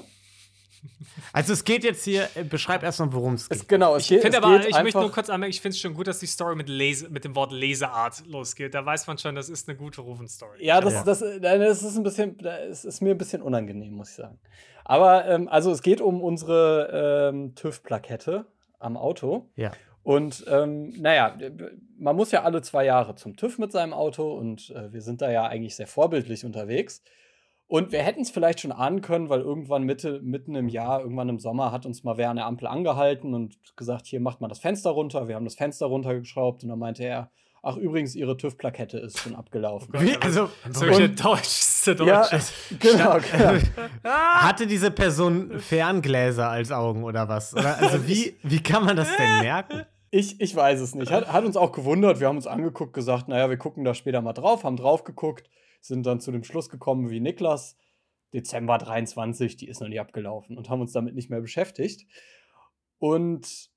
Also es geht jetzt hier, äh, beschreib erstmal, worum es geht. Es, genau, es Ich geht, finde es aber, geht ich einfach, möchte nur kurz anmerken, ich finde es schon gut, dass die Story mit, Lese, mit dem Wort Leseart losgeht. Da weiß man schon, das ist eine gute Rufen-Story. Ja, das, Ja. Das, äh, das ist ein bisschen, es ist mir ein bisschen unangenehm, muss ich sagen. Aber ähm, also es geht um unsere ähm, TÜV-Plakette am Auto. Ja. Und ähm, naja, man muss ja alle zwei Jahre zum TÜV mit seinem Auto und äh, wir sind da ja eigentlich sehr vorbildlich unterwegs. Und wir hätten es vielleicht schon ahnen können, weil irgendwann Mitte, mitten im Jahr, irgendwann im Sommer, hat uns mal wer an der Ampel angehalten und gesagt, hier macht mal das Fenster runter. Wir haben das Fenster runtergeschraubt und dann meinte er, ach übrigens, ihre TÜV-Plakette ist schon abgelaufen. Wie? Also, Das ist wirklich der Und- deutschste Ja, Deutsche. genau, genau. hatte diese Person Ferngläser als Augen oder was? Oder, also wie, wie kann man das denn merken? Ich, ich weiß es nicht. Hat, hat uns auch gewundert. Wir haben uns angeguckt, gesagt, naja, wir gucken da später mal drauf, haben drauf geguckt, sind dann zu dem Schluss gekommen wie Niklas. Dezember dreiundzwanzig, die ist noch nie abgelaufen und haben uns damit nicht mehr beschäftigt. Und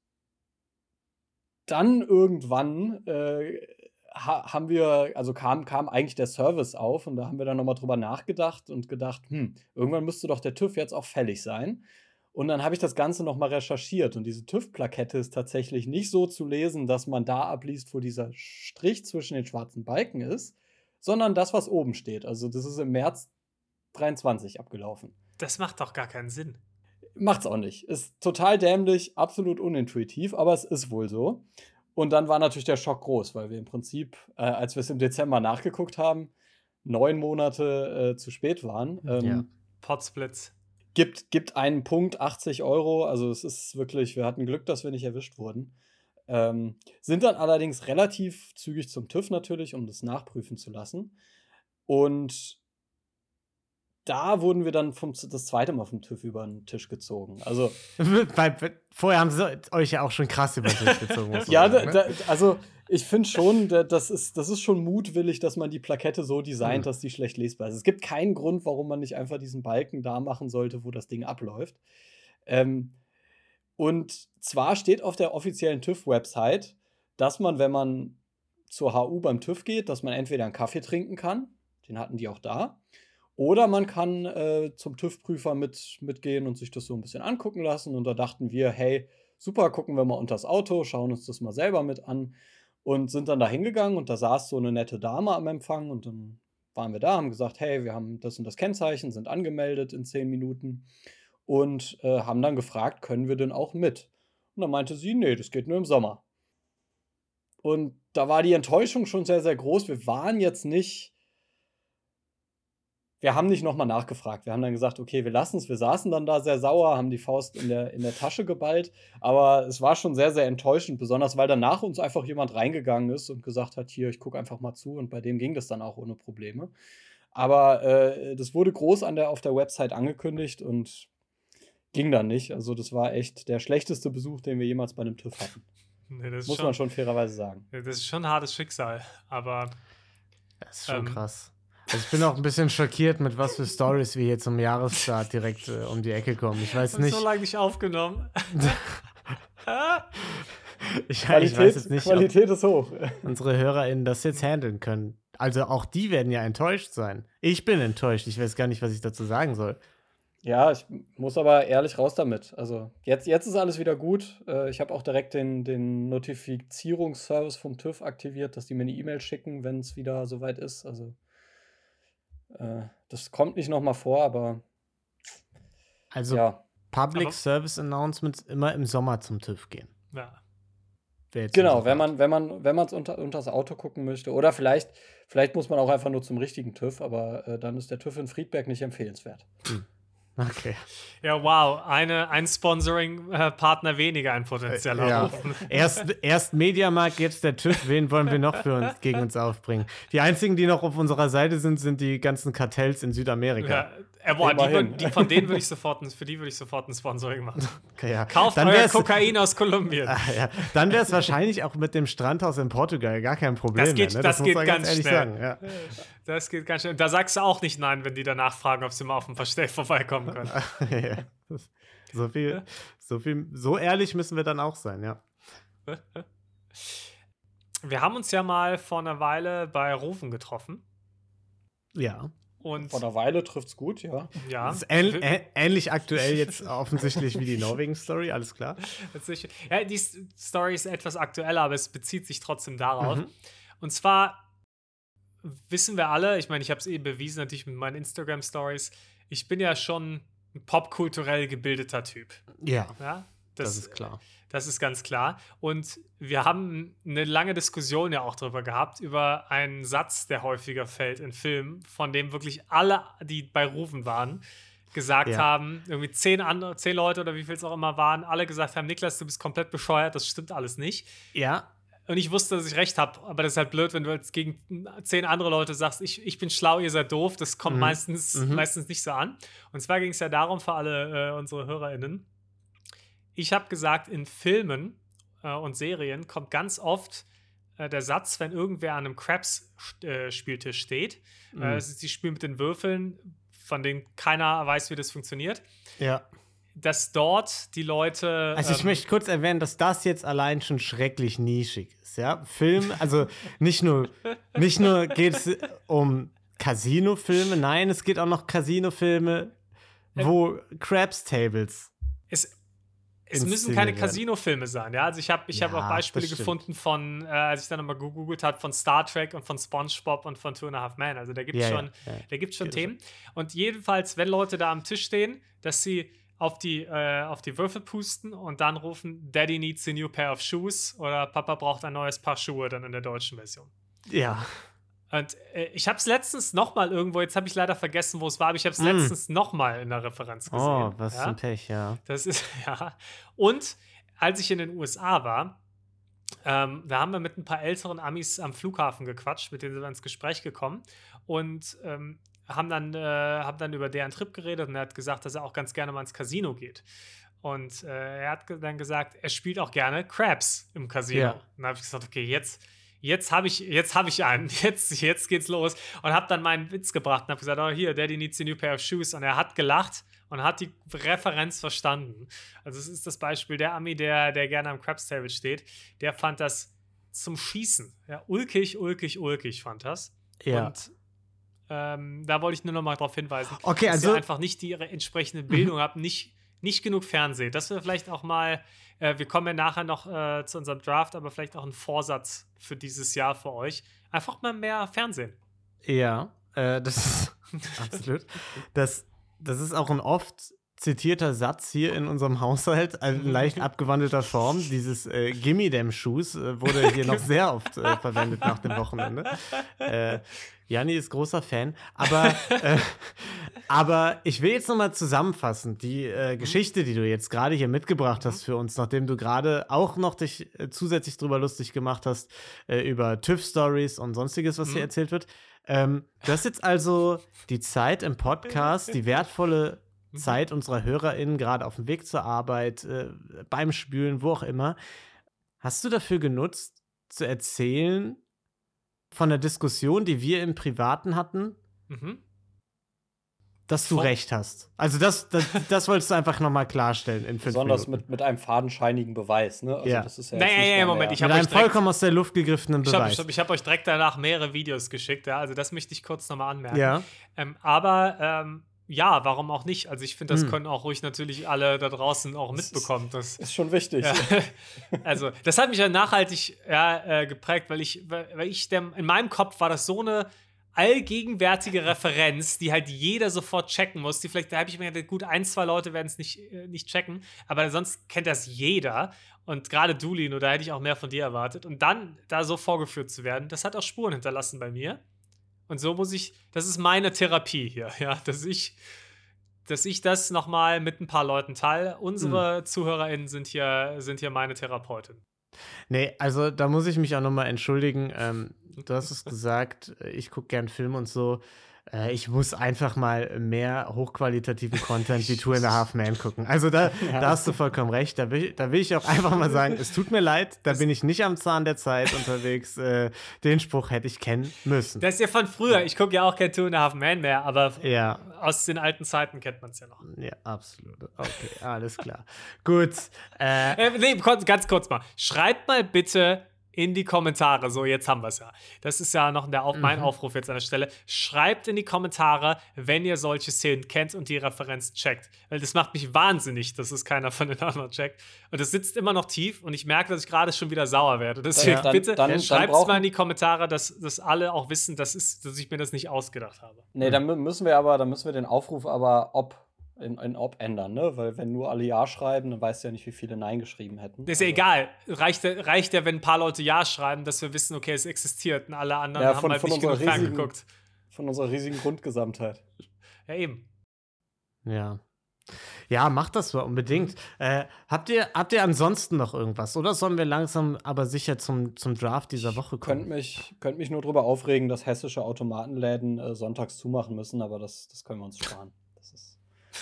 dann irgendwann äh, ha haben wir, also kam, kam eigentlich der Service auf und da haben wir dann nochmal drüber nachgedacht und gedacht, hm, irgendwann müsste doch der TÜV jetzt auch fällig sein. Und dann habe ich das Ganze nochmal recherchiert und diese TÜV-Plakette ist tatsächlich nicht so zu lesen, dass man da abliest, wo dieser Strich zwischen den schwarzen Balken ist, sondern das, was oben steht. Also das ist im März dreiundzwanzig abgelaufen. Das macht doch gar keinen Sinn. Macht's auch nicht. Ist total dämlich, absolut unintuitiv, aber es ist wohl so. Und dann war natürlich der Schock groß, weil wir im Prinzip, äh, als wir es im Dezember nachgeguckt haben, neun Monate äh, zu spät waren. Ähm, Ja. Potsblitz. gibt, gibt einen Punkt, achtzig Euro. Also es ist wirklich, wir hatten Glück, dass wir nicht erwischt wurden. Ähm, sind dann allerdings relativ zügig zum TÜV natürlich, um das nachprüfen zu lassen. Und da wurden wir dann vom, das zweite Mal vom TÜV über den Tisch gezogen. Also Weil, vorher haben sie euch ja auch schon krass über den Tisch gezogen. muss man ja, sagen, da, ne? da, also ich finde schon, da, das ist, das ist schon mutwillig, dass man die Plakette so designt, Mhm. dass die schlecht lesbar ist. Es gibt keinen Grund, warum man nicht einfach diesen Balken da machen sollte, wo das Ding abläuft. Ähm, und zwar steht auf der offiziellen TÜV-Website, dass man, wenn man zur H U beim TÜV geht, dass man entweder einen Kaffee trinken kann, den hatten die auch da, oder man kann äh, zum TÜV-Prüfer mit, mitgehen und sich das so ein bisschen angucken lassen. Und da dachten wir, hey, super, gucken wir mal unters Auto, schauen uns das mal selber mit an und sind dann da hingegangen und da saß so eine nette Dame am Empfang und dann waren wir da, haben gesagt, hey, wir haben das und das Kennzeichen, sind angemeldet in zehn Minuten und äh, haben dann gefragt, können wir denn auch mit? Und dann meinte sie, nee, das geht nur im Sommer. Und da war die Enttäuschung schon sehr, sehr groß. Wir waren jetzt nicht, wir haben nicht nochmal nachgefragt. Wir haben dann gesagt, okay, wir lassen es. Wir saßen dann da sehr sauer, haben die Faust in der, in der Tasche geballt. Aber es war schon sehr, sehr enttäuschend, besonders weil danach uns einfach jemand reingegangen ist und gesagt hat, hier, ich gucke einfach mal zu. Und bei dem ging das dann auch ohne Probleme. Aber äh, das wurde groß an der, auf der Website angekündigt und ging dann nicht. Also das war echt der schlechteste Besuch, den wir jemals bei einem TÜV hatten. Nee, das, ist Muss schon, man schon fairerweise sagen. das ist schon ein hartes Schicksal. Aber Das ist schon Ähm. krass. Also ich bin auch ein bisschen schockiert, mit was für Stories wir hier zum Jahresstart direkt äh, um die Ecke kommen. Ich weiß ich habe nicht. so lange nicht aufgenommen. Ich, ich Qualität, weiß jetzt nicht, ob Qualität ist hoch. unsere HörerInnen das jetzt handeln können. Also auch die werden ja enttäuscht sein. Ich bin enttäuscht. Ich weiß gar nicht, was ich dazu sagen soll. Ja, ich muss aber ehrlich raus damit. Also jetzt, jetzt ist alles wieder gut. Äh, ich habe auch direkt den, den Notifizierungsservice vom TÜV aktiviert, dass die mir eine E-Mail schicken, wenn es wieder soweit ist. Also äh, das kommt nicht nochmal vor, aber Also ja. Public Aber- Service Announcements immer im Sommer zum TÜV gehen. Ja. Wäre jetzt Genau, unser wenn Rat. man, wenn man, wenn man es unter, unters Auto gucken möchte. Oder vielleicht, vielleicht muss man auch einfach nur zum richtigen TÜV, aber äh, dann ist der TÜV in Friedberg nicht empfehlenswert. Okay. Ja, wow. Eine, ein Sponsoring-Partner weniger, ein potenzieller. Ja. Ruf. Erst, erst Mediamarkt, jetzt der TÜV. Wen wollen wir noch für uns, gegen uns aufbringen? Die einzigen, die noch auf unserer Seite sind, sind die ganzen Kartells in Südamerika. Ja, äh, boah, die, Immerhin. wür- die, von denen würde ich sofort, ein- für die würde ich sofort ein Sponsoring machen. Okay, ja. Kauft Dann euer wär's- Kokain aus Kolumbien. Ah, ja. Dann wäre es wahrscheinlich auch mit dem Strandhaus in Portugal gar kein Problem Das geht- mehr. Ne? das muss geht man ganz ehrlich schnell. sagen. Ja. Das geht ganz schön. Da sagst du auch nicht nein, wenn die danach fragen, ob sie mal auf dem Versteck vorbeikommen können. Ja. Das- So viel, so viel, so ehrlich müssen wir dann auch sein, ja. Wir haben uns ja mal vor einer Weile bei Rufen getroffen. Ja. Und Vor einer Weile trifft's gut, ja. ja, Das ist ähn ä ähnlich aktuell jetzt offensichtlich wie die Norwegen-Story, alles klar. Tatsächlich- Ja, die S- Story ist etwas aktueller, aber es bezieht sich trotzdem darauf. Mhm. Und zwar wissen wir alle, ich meine, ich habe es eben bewiesen, natürlich mit meinen Instagram-Stories, ich bin ja schon ein popkulturell gebildeter Typ. Ja, Ja? das, ist klar. Das ist ganz klar. Und wir haben eine lange Diskussion ja auch darüber gehabt, über einen Satz, der häufiger fällt in Filmen, von dem wirklich alle, die bei Rufen waren, gesagt Ja. haben, irgendwie zehn andere, zehn Leute oder wie viel es auch immer waren, alle gesagt haben, Niklas, du bist komplett bescheuert, das stimmt alles nicht. Ja, Und ich wusste, dass ich recht habe, aber das ist halt blöd, wenn du jetzt gegen zehn andere Leute sagst, ich, ich bin schlau, ihr seid doof. Das kommt Mhm. meistens, Mhm. meistens nicht so an. Und zwar ging es ja darum für alle äh, unsere HörerInnen. Ich habe gesagt, in Filmen äh, und Serien kommt ganz oft äh, der Satz, wenn irgendwer an einem Craps-Spieltisch steht. Mhm. Äh, es ist die Spiel mit den Würfeln, von denen keiner weiß, wie das funktioniert. Ja. Dass dort die Leute. Also ich ähm, möchte kurz erwähnen, dass das jetzt allein schon schrecklich nischig ist, ja. Film, also nicht nur, nicht nur geht es um Casino-Filme, nein, es geht auch noch Casino-Filme, wo Craps-Tables. Es, es müssen inszeniert keine werden. Casino-Filme sein, ja. Also ich habe ich hab Ja, auch Beispiele das stimmt. gefunden von, äh, als ich dann nochmal gegoogelt habe, von Star Trek und von SpongeBob und von Two and a Half Men. Also da gibt es Ja, schon, ja, ja. da gibt's schon Geht Themen. Und jedenfalls, wenn Leute da am Tisch stehen, dass sie auf die, äh, auf die Würfel pusten und dann rufen, Daddy needs a new pair of shoes oder Papa braucht ein neues Paar Schuhe, dann in der deutschen Version. Ja. Und äh, ich habe es letztens noch mal irgendwo, jetzt habe ich leider vergessen, wo es war, aber ich habe es Mm. letztens noch mal in der Referenz gesehen. Oh, was ja? für ein Pech, ja. Das ist, ja. Und als ich in den U S A war, ähm, da haben wir mit ein paar älteren Amis am Flughafen gequatscht, mit denen sind wir ins Gespräch gekommen und ähm, haben, dann, äh, haben dann über deren Trip geredet und er hat gesagt, dass er auch ganz gerne mal ins Casino geht. Und äh, er hat ge- dann gesagt, er spielt auch gerne Craps im Casino. Ja. Und dann habe ich gesagt, okay, jetzt, jetzt habe ich, jetzt hab ich einen, jetzt, jetzt geht's los. Und habe dann meinen Witz gebracht und habe gesagt, oh, hier, Daddy needs a new pair of shoes. Und er hat gelacht und hat die Referenz verstanden. Also es ist das Beispiel, der Ami, der, der gerne am Craps Table steht, der fand das zum Schießen. Ja, ulkig, ulkig, ulkig fand das. Ja. Und ähm, da wollte ich nur noch mal darauf hinweisen, Okay, dass also- ihr einfach nicht die entsprechende Bildung habt, nicht, nicht genug Fernsehen. Dass wir vielleicht auch mal, äh, wir kommen ja nachher noch äh, zu unserem Draft, aber vielleicht auch ein Vorsatz für dieses Jahr für euch. Einfach mal mehr Fernsehen. Ja, äh, das ist absolut. Das, das ist auch ein oft zitierter Satz hier in unserem Haushalt, also in leicht abgewandelter Form. Dieses äh, Gimme them Shoes äh, wurde hier noch sehr oft äh, verwendet nach dem Wochenende. Äh, Janni ist großer Fan, aber, äh, aber ich will jetzt nochmal zusammenfassen, die äh, Geschichte, die du jetzt gerade hier mitgebracht hast für uns, nachdem du gerade auch noch dich äh, zusätzlich drüber lustig gemacht hast, äh, über TÜV-Stories und sonstiges, was hier erzählt wird. Ähm, du hast jetzt also die Zeit im Podcast, die wertvolle Zeit unserer HörerInnen, gerade auf dem Weg zur Arbeit, äh, beim Spülen, wo auch immer, hast du dafür genutzt, zu erzählen von der Diskussion, die wir im Privaten hatten, Mhm. dass du Von- recht hast. Also das, das, das wolltest du einfach nochmal klarstellen in fünf Besonders Minuten. mit, mit einem fadenscheinigen Beweis, ne? Also Ja. das ist ja Nee, jetzt nicht nee, mal Moment, mehr- ich Mit hab einem euch direkt- vollkommen aus der Luft gegriffenen Ich habe Beweis. ich hab, ich hab euch direkt danach mehrere Videos geschickt, ja, also das möchte ich kurz nochmal anmerken. Ja. Ähm, aber ähm, ja, warum auch nicht? Also ich finde, das Hm. können auch ruhig natürlich alle da draußen auch mitbekommen. Das, Ist schon wichtig. ja. Also das hat mich ja nachhaltig ja, äh, geprägt, weil ich, weil weil ich der, in meinem Kopf war das so eine allgegenwärtige Referenz, die halt jeder sofort checken muss. Die vielleicht, da habe ich mir gedacht, gut, ein, zwei Leute werden es nicht, äh, nicht checken, aber sonst kennt das jeder. Und gerade du, Lino, da hätte ich auch mehr von dir erwartet. Und dann da so vorgeführt zu werden, das hat auch Spuren hinterlassen bei mir. Und so muss ich, das ist meine Therapie hier, ja, dass ich, dass ich das nochmal mit ein paar Leuten teile. Unsere ZuhörerInnen sind hier, sind hier meine Therapeutin. Nee, also da muss ich mich auch nochmal entschuldigen. Ähm, du hast es gesagt, äh, ich gucke gern Film und so. Äh, ich muss einfach mal mehr hochqualitativen Content wie Two and a Half Men gucken. Also da, da hast du vollkommen recht. Da will, da will ich auch einfach mal sagen, es tut mir leid, da bin ich nicht am Zahn der Zeit unterwegs. Äh, den Spruch hätte ich kennen müssen. Das ist ja von früher. Ich gucke ja auch kein Two and a Half Men mehr, aber Ja. aus den alten Zeiten kennt man es ja noch. Ja, absolut. Okay, alles klar. Gut. Äh, Äh, nee, kurz, ganz kurz mal. Schreibt mal bitte in die Kommentare. So, jetzt haben wir es ja. Das ist ja noch der Auf mein Aufruf jetzt an der Stelle. Schreibt in die Kommentare, wenn ihr solche Szenen kennt und die Referenz checkt. Weil das macht mich wahnsinnig, dass es keiner von den anderen checkt. Und es sitzt immer noch tief und ich merke, dass ich gerade schon wieder sauer werde. Deswegen Ja, dann- bitte dann- dann schreibt es brauchen- mal in die Kommentare, dass, dass alle auch wissen, dass, ist, dass ich mir das nicht ausgedacht habe. Nee, dann mü- müssen wir aber, dann müssen wir den Aufruf aber ob in, in ob ändern, ne? Weil wenn nur alle Ja schreiben, dann weißt du ja nicht, wie viele Nein geschrieben hätten. Das ist ja Also- egal. Reicht, ja- reicht ja, wenn ein paar Leute Ja schreiben, dass wir wissen, okay, es existiert. Und alle anderen Ja, haben von- halt von nicht unserer genug riesigen- ferngeguckt. Von unserer riesigen Grundgesamtheit. Ja, eben. ja. Ja, macht das mal unbedingt. Äh, habt ihr, habt ihr ansonsten noch irgendwas? Oder sollen wir langsam aber sicher zum, zum Draft dieser Woche Könnt kommen? mich, könnt mich nur drüber aufregen, dass hessische Automatenläden äh, sonntags zumachen müssen, aber das, das können wir uns sparen. Das ist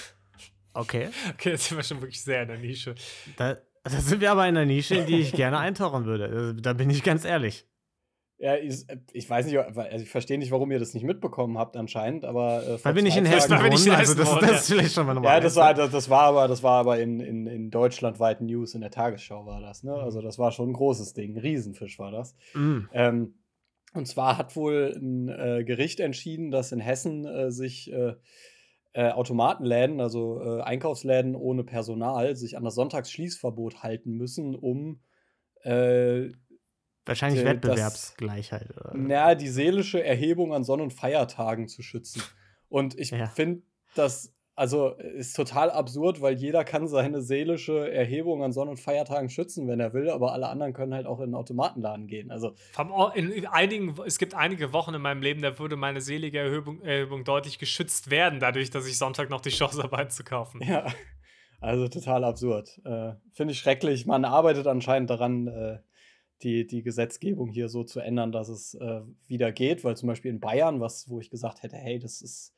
Okay. Okay, jetzt sind wir schon wirklich sehr in der Nische. Da, da sind wir aber in einer Nische, in die ich gerne eintauchen würde. Also, da bin ich ganz ehrlich. ja, ich, ich weiß nicht, also ich verstehe nicht, warum ihr das nicht mitbekommen habt anscheinend, aber äh, vor Weil wir nicht zwei in Tagen- Hessen Weil wir nicht in wohnen. Also Hessen das, wohnen, das ja. ist vielleicht schon mal Nummer Ja, das eins. war, das, das war aber, das war aber in, in, in deutschlandweiten News in der Tagesschau war das, ne? Also das war schon ein großes Ding, ein Riesenfisch war das. Mm. Ähm, und zwar hat wohl ein äh, Gericht entschieden, dass in Hessen äh, sich äh, äh, Automatenläden, also äh, Einkaufsläden ohne Personal, sich an das Sonntagsschließverbot halten müssen, um äh, Wahrscheinlich die- das- Wettbewerbsgleichheit. Oder? na, die seelische Erhebung an Sonn- und Feiertagen zu schützen. Und ich Ja. finde, das also ist total absurd, weil jeder kann seine seelische Erhebung an Sonn- und Feiertagen schützen, wenn er will, aber alle anderen können halt auch in einen Automatenladen gehen. Also Vor allem auch in einigen, es gibt einige Wochen in meinem Leben, da würde meine selige Erhebung, Erhebung deutlich geschützt werden, dadurch, dass ich Sonntag noch die Chance habe, einzukaufen. ja, also total absurd. Äh, finde ich schrecklich. Man arbeitet anscheinend daran, äh, die, die Gesetzgebung hier so zu ändern, dass es äh, wieder geht, weil zum Beispiel in Bayern, was, wo ich gesagt hätte, hey, das ist,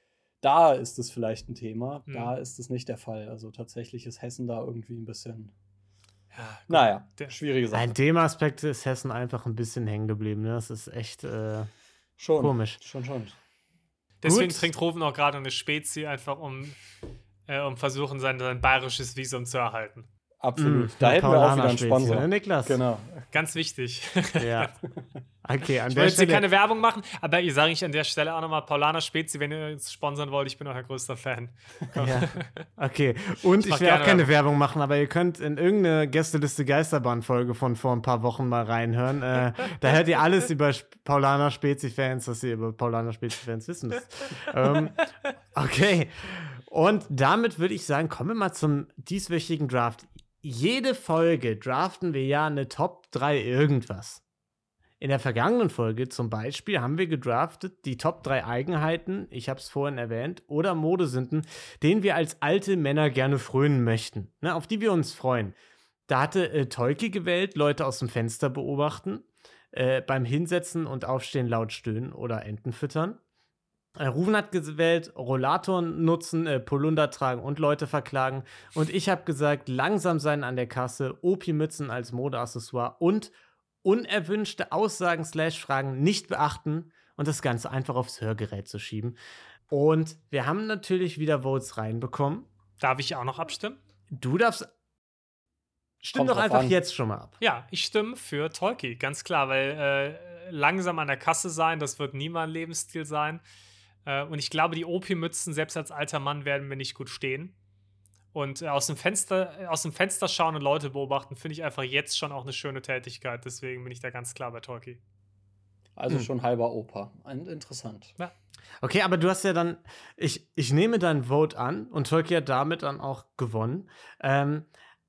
da ist es vielleicht ein Thema, Mhm. da ist es nicht der Fall. Also tatsächlich ist Hessen da irgendwie ein bisschen, Ja, gut. naja, Der- schwierige Sache. In dem Aspekt ist Hessen einfach ein bisschen hängen geblieben. Ne? Das ist echt äh, Schon, komisch. schon, schon. Deswegen Gut. trinkt Rufen auch gerade eine Spezi, einfach um, äh, um versuchen, sein, sein bayerisches Visum zu erhalten. Absolut. Mm, da eine hätten wir auch wieder einen Paulaner-Spezie, Sponsor. ne, Niklas? Genau. Ganz wichtig. Ja. Okay, an Ich will der jetzt hier Stelle. keine Werbung machen, aber ihr sage ich an der Stelle auch nochmal Paulaner Spezi, wenn ihr uns sponsern wollt, ich bin euer größter Fan. Ja. Okay, und Ich mach ich will auch gerne keine Werbung machen, aber ihr könnt in irgendeine Gästeliste Geisterbahn-Folge von vor ein paar Wochen mal reinhören. Äh, da hört ihr alles über Sp- Paulaner Spezi-Fans, was ihr über Paulaner Spezi-Fans wissen müsst. ähm, okay, und damit würde ich sagen, kommen wir mal zum dieswöchigen Draft. Jede Folge draften wir ja eine Top drei irgendwas. In der vergangenen Folge zum Beispiel haben wir gedraftet die Top drei Eigenheiten, ich habe es vorhin erwähnt, oder Modesünden, denen wir als alte Männer gerne frönen möchten, ne, auf die wir uns freuen. Da hatte äh, Tolki gewählt, Leute aus dem Fenster beobachten, äh, beim Hinsetzen und Aufstehen laut stöhnen oder Enten füttern. Äh, Ruven hat gewählt, Rollator nutzen, äh, Polunder tragen und Leute verklagen. Und ich habe gesagt, langsam sein an der Kasse, Opi-Mützen als Modeaccessoire und unerwünschte Aussagen slash Fragen nicht beachten und das Ganze einfach aufs Hörgerät zu schieben. Und wir haben natürlich wieder Votes reinbekommen. Darf ich auch noch abstimmen? Du darfst. Stimm Kommt doch drauf einfach an. jetzt schon mal ab. Ja, ich stimme für Tolki, ganz klar, weil äh, langsam an der Kasse sein, das wird nie mein Lebensstil sein. Äh, und ich glaube, die Opi-Mützen, selbst als alter Mann, werden mir nicht gut stehen. Und äh, aus, dem Fenster, äh, aus dem Fenster schauen und Leute beobachten, finde ich einfach jetzt schon auch eine schöne Tätigkeit. Deswegen bin ich da ganz klar bei Tolki. Also Hm. schon halber Opa. Ein- Interessant. Okay, aber du hast ja dann. Ich, ich nehme dein Vote an und Tolki hat damit dann auch gewonnen. Ähm,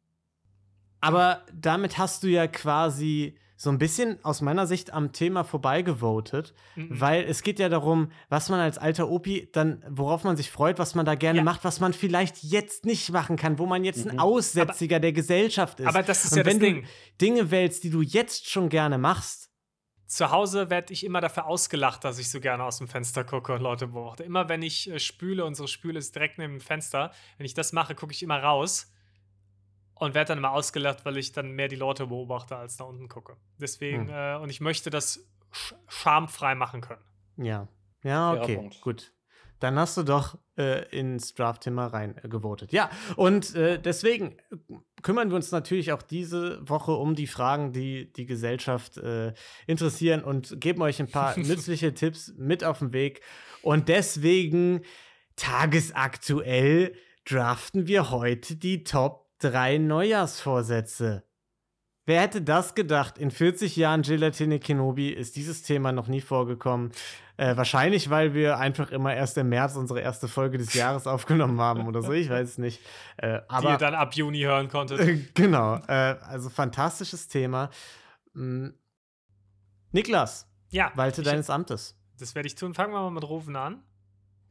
aber damit hast du ja quasi so ein bisschen aus meiner Sicht am Thema vorbeigevotet, Mhm. weil es geht ja darum, was man als alter Opi dann, worauf man sich freut, was man da gerne Ja. macht, was man vielleicht jetzt nicht machen kann, wo man jetzt ein Mhm. Aussätziger der Gesellschaft ist. Aber das ist Und ja das wenn du Ding. Dinge wählst, die du jetzt schon gerne machst, Zu Hause werde ich immer dafür ausgelacht, dass ich so gerne aus dem Fenster gucke und Leute beobachte. Immer wenn ich äh, spüle, unsere Spüle ist direkt neben dem Fenster, wenn ich das mache, gucke ich immer raus und werde dann immer ausgelacht, weil ich dann mehr die Leute beobachte, als da unten gucke. Deswegen, Hm. äh, und ich möchte das sch schamfrei machen können. ja. Ja, Fairer okay, Punkt. gut. Dann hast du doch äh, ins Draft-Thema rein äh, gewotet. Ja, und äh, deswegen äh, kümmern wir uns natürlich auch diese Woche um die Fragen, die die Gesellschaft äh, interessieren und geben euch ein paar nützliche Tipps mit auf den Weg. Und deswegen, tagesaktuell, draften wir heute die Top drei Neujahrsvorsätze. Wer hätte das gedacht? In vierzig Jahren Gelatine Kenobi ist dieses Thema noch nie vorgekommen. Äh, wahrscheinlich, weil wir einfach immer erst im März unsere erste Folge des Jahres aufgenommen haben oder so. Ich weiß es nicht. Äh, Die aber ihr dann ab Juni hören konntet. äh, genau. Äh, also fantastisches Thema. Mm. Niklas, Ja, walte ich, deines Amtes. das werde ich tun. Fangen wir mal mit Rufen an.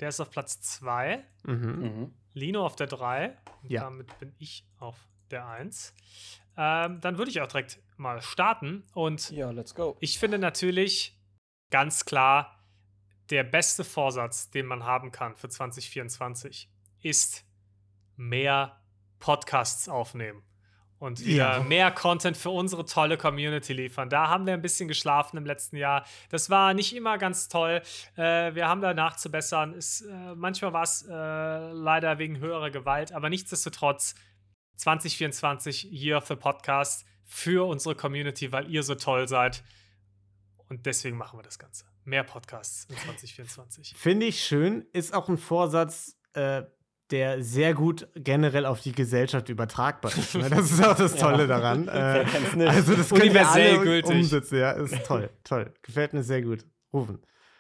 Der ist auf Platz zwei. Mhm. Mhm. Lino auf der drei. Und Ja. damit bin ich auf der eins. Ähm, dann würde ich auch direkt mal starten. Und Ja, let's go. ich finde natürlich ganz klar, der beste Vorsatz, den man haben kann für zwanzig vierundzwanzig, ist mehr Podcasts aufnehmen und wieder Ja. mehr Content für unsere tolle Community liefern. Da haben wir ein bisschen geschlafen im letzten Jahr. Das war nicht immer ganz toll. Äh, wir haben da nachzubessern. Es, äh, manchmal war es äh, leider wegen höherer Gewalt, aber nichtsdestotrotz zwanzig vierundzwanzig hier für Podcasts für unsere Community, weil ihr so toll seid. Und deswegen machen wir das Ganze. Mehr Podcasts in zwanzig vierundzwanzig. Finde ich schön. Ist auch ein Vorsatz, äh, der sehr gut generell auf die Gesellschaft übertragbar ist. Ne? Das ist auch das Tolle Ja. daran. Wer Äh, kennt's nicht? also das können wir Universell alle gültig. umsetzen. Ja, ist toll, toll. Gefällt mir sehr gut. Rufen.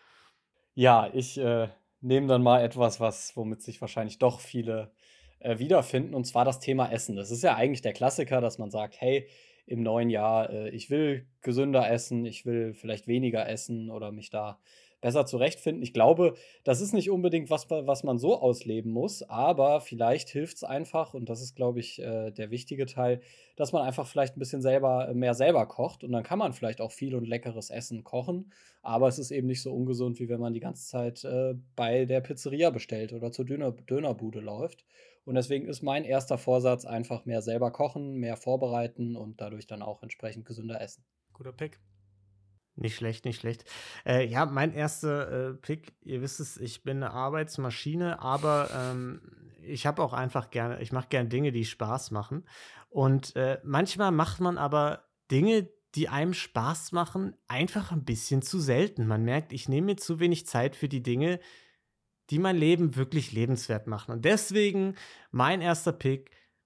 Ja, ich äh, nehme dann mal etwas, was, womit sich wahrscheinlich doch viele äh, wiederfinden, und zwar das Thema Essen. Das ist ja eigentlich der Klassiker, dass man sagt, hey, im neuen Jahr, äh, ich will gesünder essen, ich will vielleicht weniger essen oder mich da besser zurechtfinden. Ich glaube, das ist nicht unbedingt was, wa- was man so ausleben muss, aber vielleicht hilft es einfach, und das ist, glaube ich, äh, der wichtige Teil, dass man einfach vielleicht ein bisschen selber, mehr selber kocht, und dann kann man vielleicht auch viel und leckeres Essen kochen, aber es ist eben nicht so ungesund, wie wenn man die ganze Zeit äh, bei der Pizzeria bestellt oder zur Döner Dönerbude läuft. Und deswegen ist mein erster Vorsatz einfach mehr selber kochen, mehr vorbereiten und dadurch dann auch entsprechend gesünder essen. Guter Pick. Nicht schlecht, nicht schlecht. Äh, ja, mein erster äh, Pick, ihr wisst es, ich bin eine Arbeitsmaschine, aber ähm, ich habe auch einfach gerne, ich mache gerne Dinge, die Spaß machen. Und äh, manchmal macht man aber Dinge, die einem Spaß machen, einfach ein bisschen zu selten. Man merkt, ich nehme mir zu wenig Zeit für die Dinge, die mein Leben wirklich lebenswert machen. Und deswegen mein erster Pick: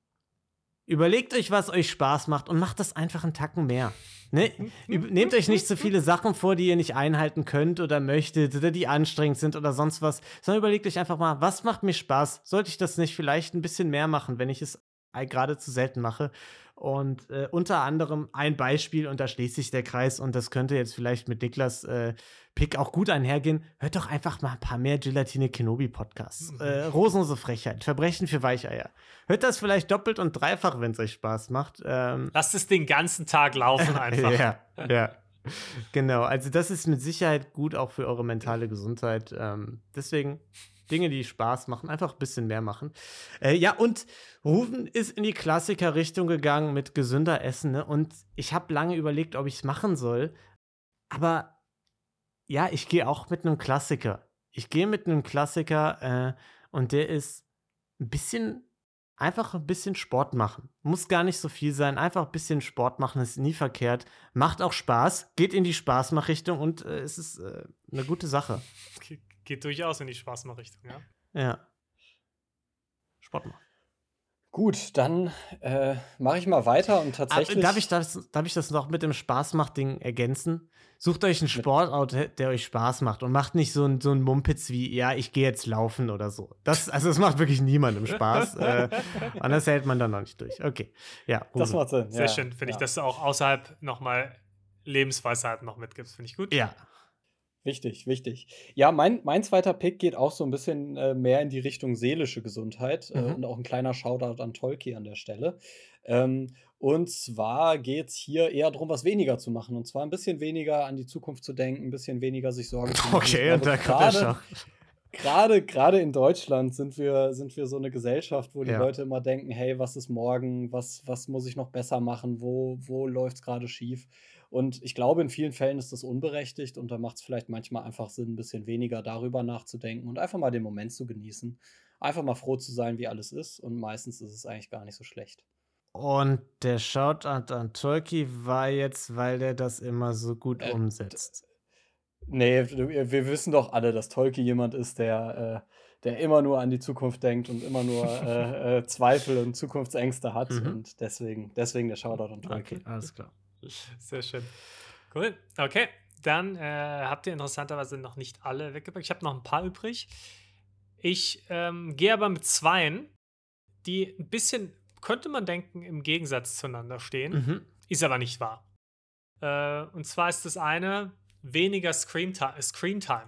Überlegt euch, was euch Spaß macht, und macht das einfach einen Tacken mehr. Ne? Üb- Nehmt euch nicht so viele Sachen vor, die ihr nicht einhalten könnt oder möchtet oder die anstrengend sind oder sonst was, sondern überlegt euch einfach mal, was macht mir Spaß? Sollte ich das nicht vielleicht ein bisschen mehr machen, wenn ich es ei- gerade zu selten mache? Und äh, unter anderem ein Beispiel, und da schließt sich der Kreis, und das könnte jetzt vielleicht mit Niklas äh, Pick auch gut einhergehen. Hört doch einfach mal ein paar mehr Gelatine Kenobi Podcasts. Äh, Rosenlose Frechheit, Verbrechen für Weicheier. Hört das vielleicht doppelt und dreifach, wenn es euch Spaß macht. Ähm, Lasst es den ganzen Tag laufen einfach. ja, ja. Genau, also das ist mit Sicherheit gut auch für eure mentale Gesundheit. Ähm, deswegen Dinge, die Spaß machen, einfach ein bisschen mehr machen. Äh, ja, und Rufen ist in die Klassiker-Richtung gegangen mit gesünder Essen, ne? Und ich habe lange überlegt, ob ich es machen soll. Aber ja, ich gehe auch mit einem Klassiker. Ich gehe mit einem Klassiker äh, und der ist ein bisschen, einfach ein bisschen Sport machen. Muss gar nicht so viel sein, einfach ein bisschen Sport machen, ist nie verkehrt. Macht auch Spaß, geht in die Spaßmachrichtung, und äh, es ist äh, eine gute Sache. Ge- Geht durchaus in die Spaßmachrichtung, ja. Ja. Sport machen. Gut, dann äh, mache ich mal weiter, und Ah, tatsächlich. darf, ich das, darf ich das noch mit dem Spaßmacht-Ding ergänzen? Sucht euch einen Sportort, der euch Spaß macht, und macht nicht so ein, so ein Mumpitz wie, ja, ich gehe jetzt laufen oder so. Das, also das macht wirklich niemandem Spaß. äh, anders hält man dann noch nicht durch. Okay, ja. Das Ruben. macht Sinn. Sehr ja, schön, finde ich, ja. dass du auch außerhalb nochmal Lebensweisheiten noch mitgibst. Finde ich gut. Ja. Wichtig, wichtig. Ja, mein, mein zweiter Pick geht auch so ein bisschen äh, mehr in die Richtung seelische Gesundheit, äh, Mhm. und auch ein kleiner Shoutout an Tolki an der Stelle. Ähm, und zwar geht es hier eher darum, was weniger zu machen. Und zwar ein bisschen weniger an die Zukunft zu denken, ein bisschen weniger sich Sorgen zu machen. Okay, Ich und da glaube, kommt der gerade, Schock. gerade, gerade in Deutschland sind wir, sind wir so eine Gesellschaft, wo die Ja. Leute immer denken, hey, was ist morgen? Was, was muss ich noch besser machen? Wo, wo läuft es gerade schief? Und ich glaube, in vielen Fällen ist das unberechtigt, und da macht es vielleicht manchmal einfach Sinn, ein bisschen weniger darüber nachzudenken und einfach mal den Moment zu genießen. Einfach mal froh zu sein, wie alles ist, und meistens ist es eigentlich gar nicht so schlecht. Und der Shoutout an Tolki war jetzt, weil der das immer so gut Äh, umsetzt. Nee, du- wir wissen doch alle, dass Tolki jemand ist, der, äh, der immer nur an die Zukunft denkt und immer nur äh, äh, Zweifel und Zukunftsängste hat. Mhm. Und deswegen, deswegen der Shoutout an Tolki. Okay, alles klar. Sehr schön. Cool. Okay, dann äh, habt ihr interessanterweise noch nicht alle weggepackt. Ich habe noch ein paar übrig. Ich ähm, gehe aber mit zweien, die ein bisschen, könnte man denken, im Gegensatz zueinander stehen. Mhm. Ist aber nicht wahr. Äh, und zwar ist das eine weniger Screen Ti- Screen Time.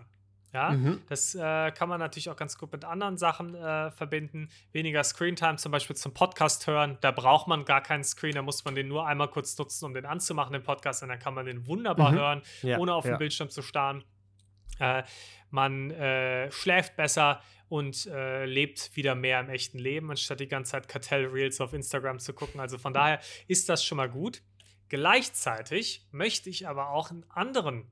Ja, Mhm. das äh, kann man natürlich auch ganz gut mit anderen Sachen äh, verbinden. Weniger Screentime, zum Beispiel zum Podcast hören. Da braucht man gar keinen Screen, da muss man den nur einmal kurz nutzen, um den anzumachen, den Podcast, und dann kann man den wunderbar Mhm. hören, Ja, ohne auf den ja. Bildschirm zu starren. Äh, man äh, schläft besser und äh, lebt wieder mehr im echten Leben, anstatt die ganze Zeit Kartell-Reels auf Instagram zu gucken. Also von daher ist das schon mal gut. Gleichzeitig möchte ich aber auch einen anderen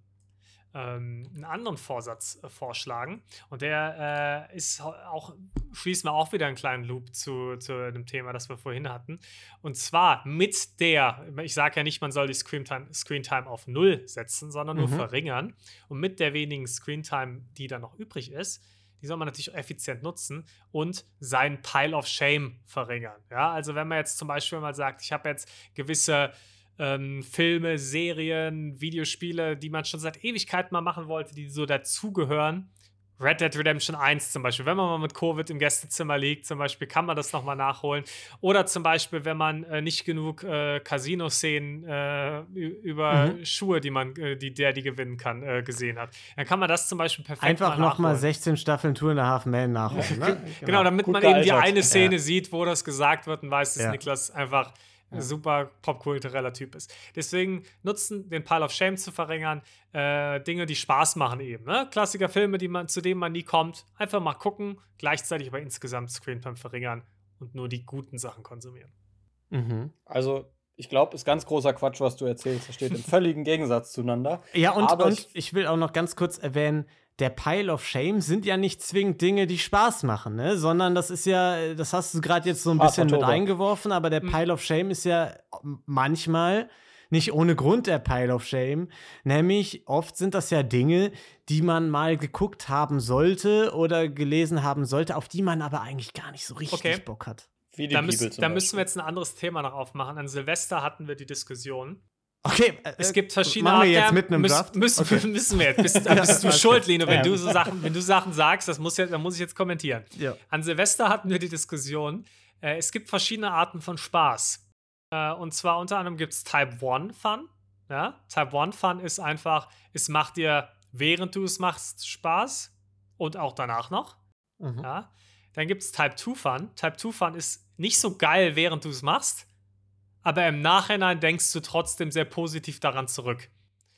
ähm, einen anderen Vorsatz äh, vorschlagen. Und der äh, ist ho- auch, schließen wir auch wieder einen kleinen Loop zu, zu dem Thema, das wir vorhin hatten. Und zwar mit der, ich sage ja nicht, man soll die Screentime, Screentime auf Null setzen, sondern nur Mhm. verringern. Und mit der wenigen Screentime, die dann noch übrig ist, die soll man natürlich auch effizient nutzen und seinen Pile of Shame verringern. Ja, also wenn man jetzt zum Beispiel mal sagt, ich habe jetzt gewisse ähm, Filme, Serien, Videospiele, die man schon seit Ewigkeiten mal machen wollte, die so dazugehören. Red Dead Redemption eins zum Beispiel. Wenn man mal mit Covid im Gästezimmer liegt, zum Beispiel, kann man das nochmal nachholen. Oder zum Beispiel, wenn man äh, nicht genug äh, Casino-Szenen äh, ü- über Mhm. Schuhe, die man, äh, die der die gewinnen kann, äh, gesehen hat. Dann kann man das zum Beispiel perfekt Einfach mal nochmal nachholen. sechzehn Staffeln Two and a Half Men nachholen, ne? Genau, damit Gut man eben die gealtert. eine Szene Ja. sieht, wo das gesagt wird und weiß, dass Ja. Niklas einfach ein Ja. super popkultureller Typ ist. Deswegen nutzen, den Pile of Shame zu verringern, äh, Dinge, die Spaß machen eben. Ne? Klassiker Filme, die man, zu denen man nie kommt. Einfach mal gucken, gleichzeitig aber insgesamt Screentime verringern und nur die guten Sachen konsumieren. Mhm. Also, ich glaube, ist ganz großer Quatsch, was du erzählst. Das steht im völligen Gegensatz zueinander. Ja, und, Aber und ich- ich, will auch noch ganz kurz erwähnen, der Pile of Shame sind ja nicht zwingend Dinge, die Spaß machen, ne? Sondern das ist ja, das hast du gerade jetzt so ein Harter bisschen mit Tobak. eingeworfen, aber der Mhm. Pile of Shame ist ja manchmal nicht ohne Grund der Pile of Shame. Nämlich oft sind das ja Dinge, die man mal geguckt haben sollte oder gelesen haben sollte, auf die man aber eigentlich gar nicht so richtig Okay. Bock hat. Wie die Da, Bibel müssen, zum da müssen Beispiel. wir jetzt ein anderes Thema noch aufmachen. An Silvester hatten wir die Diskussion. Okay, äh, Es gibt verschiedene machen wir jetzt Arten- mit einem müssen, Draft? Müssen, Okay. müssen wir jetzt. Bist, da bist du alles schuld, klar. Lino, wenn Ja. du so Sachen, wenn du Sachen sagst, das muss, ja, dann muss ich jetzt kommentieren. Ja. An Silvester hatten wir die Diskussion, äh, es gibt verschiedene Arten von Spaß. Äh, und zwar unter anderem gibt es Type eins Fun. Ja? Type eins Fun ist einfach, es macht dir, während du es machst, Spaß und auch danach noch. Mhm. Ja? Dann gibt es Type zwei Fun. Type zwei Fun ist nicht so geil, während du es machst, aber im Nachhinein denkst du trotzdem sehr positiv daran zurück.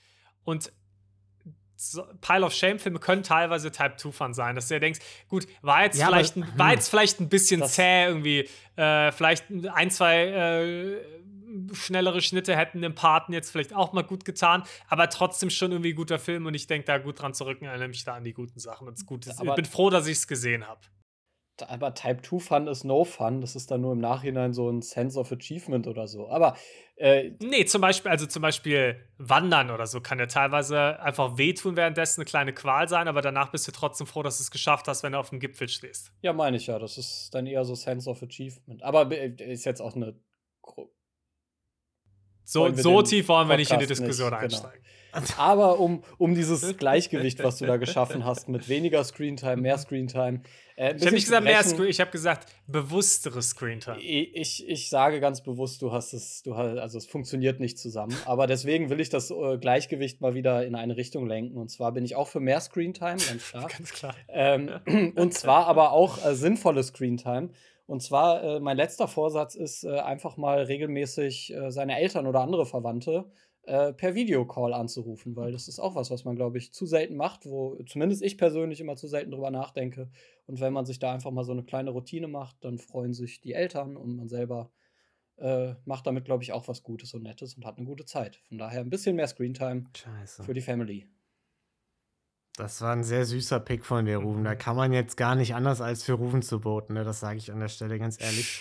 Und so, Pile of Shame-Filme können teilweise Type zwei Fun sein, dass du dir denkst, gut, war jetzt, Ja, vielleicht, aber- ein, war jetzt vielleicht ein bisschen Das- zäh irgendwie, äh, vielleicht ein, zwei äh, schnellere Schnitte hätten dem Paten jetzt vielleicht auch mal gut getan, aber trotzdem schon irgendwie guter Film und ich denke da gut dran zurück und erinnere mich da an die guten Sachen. Und es gut ist. Ich Aber- bin froh, dass ich es gesehen habe. Aber Type zwei Fun ist No Fun. Das ist dann nur im Nachhinein so ein Sense of Achievement oder so. Aber äh, Nee, zum Beispiel, also zum Beispiel Wandern oder so kann ja teilweise einfach wehtun währenddessen, eine kleine Qual sein, aber danach bist du trotzdem froh, dass du es geschafft hast, wenn du auf dem Gipfel stehst. ja, meine ich ja. Das ist dann eher so Sense of Achievement. Aber äh, ist jetzt auch eine. gro- So, Wollen wir so den tief wollen wir nicht in die Podcast Diskussion nicht, genau. einsteigen. Aber um, um dieses Gleichgewicht, was du da geschaffen hast, mit weniger Screentime, mehr Screentime. Äh, ein Ich habe bisschen nicht zu gesagt mehr brechen. Screen, ich habe gesagt bewusstere Screentime. Ich, ich sage ganz bewusst, du hast es, du hast, also es funktioniert nicht zusammen. Aber deswegen will ich das äh, Gleichgewicht mal wieder in eine Richtung lenken. Und zwar bin ich auch für mehr Screentime, ganz klar. Ganz klar. ähm, und zwar aber auch äh, sinnvolle Screentime. Und zwar, äh, mein letzter Vorsatz ist, äh, einfach mal regelmäßig äh, seine Eltern oder andere Verwandte äh, per Videocall anzurufen, weil das ist auch was, was man, glaube ich, zu selten macht, wo zumindest ich persönlich immer zu selten drüber nachdenke. Und wenn man sich da einfach mal so eine kleine Routine macht, dann freuen sich die Eltern und man selber äh, macht damit, glaube ich, auch was Gutes und Nettes und hat eine gute Zeit. Von daher ein bisschen mehr Screentime Scheiße. für die Family. Das war ein sehr süßer Pick von dir, Rufen. Da kann man jetzt gar nicht anders als für Rufen zu voten, ne? Das sage ich an der Stelle ganz ehrlich.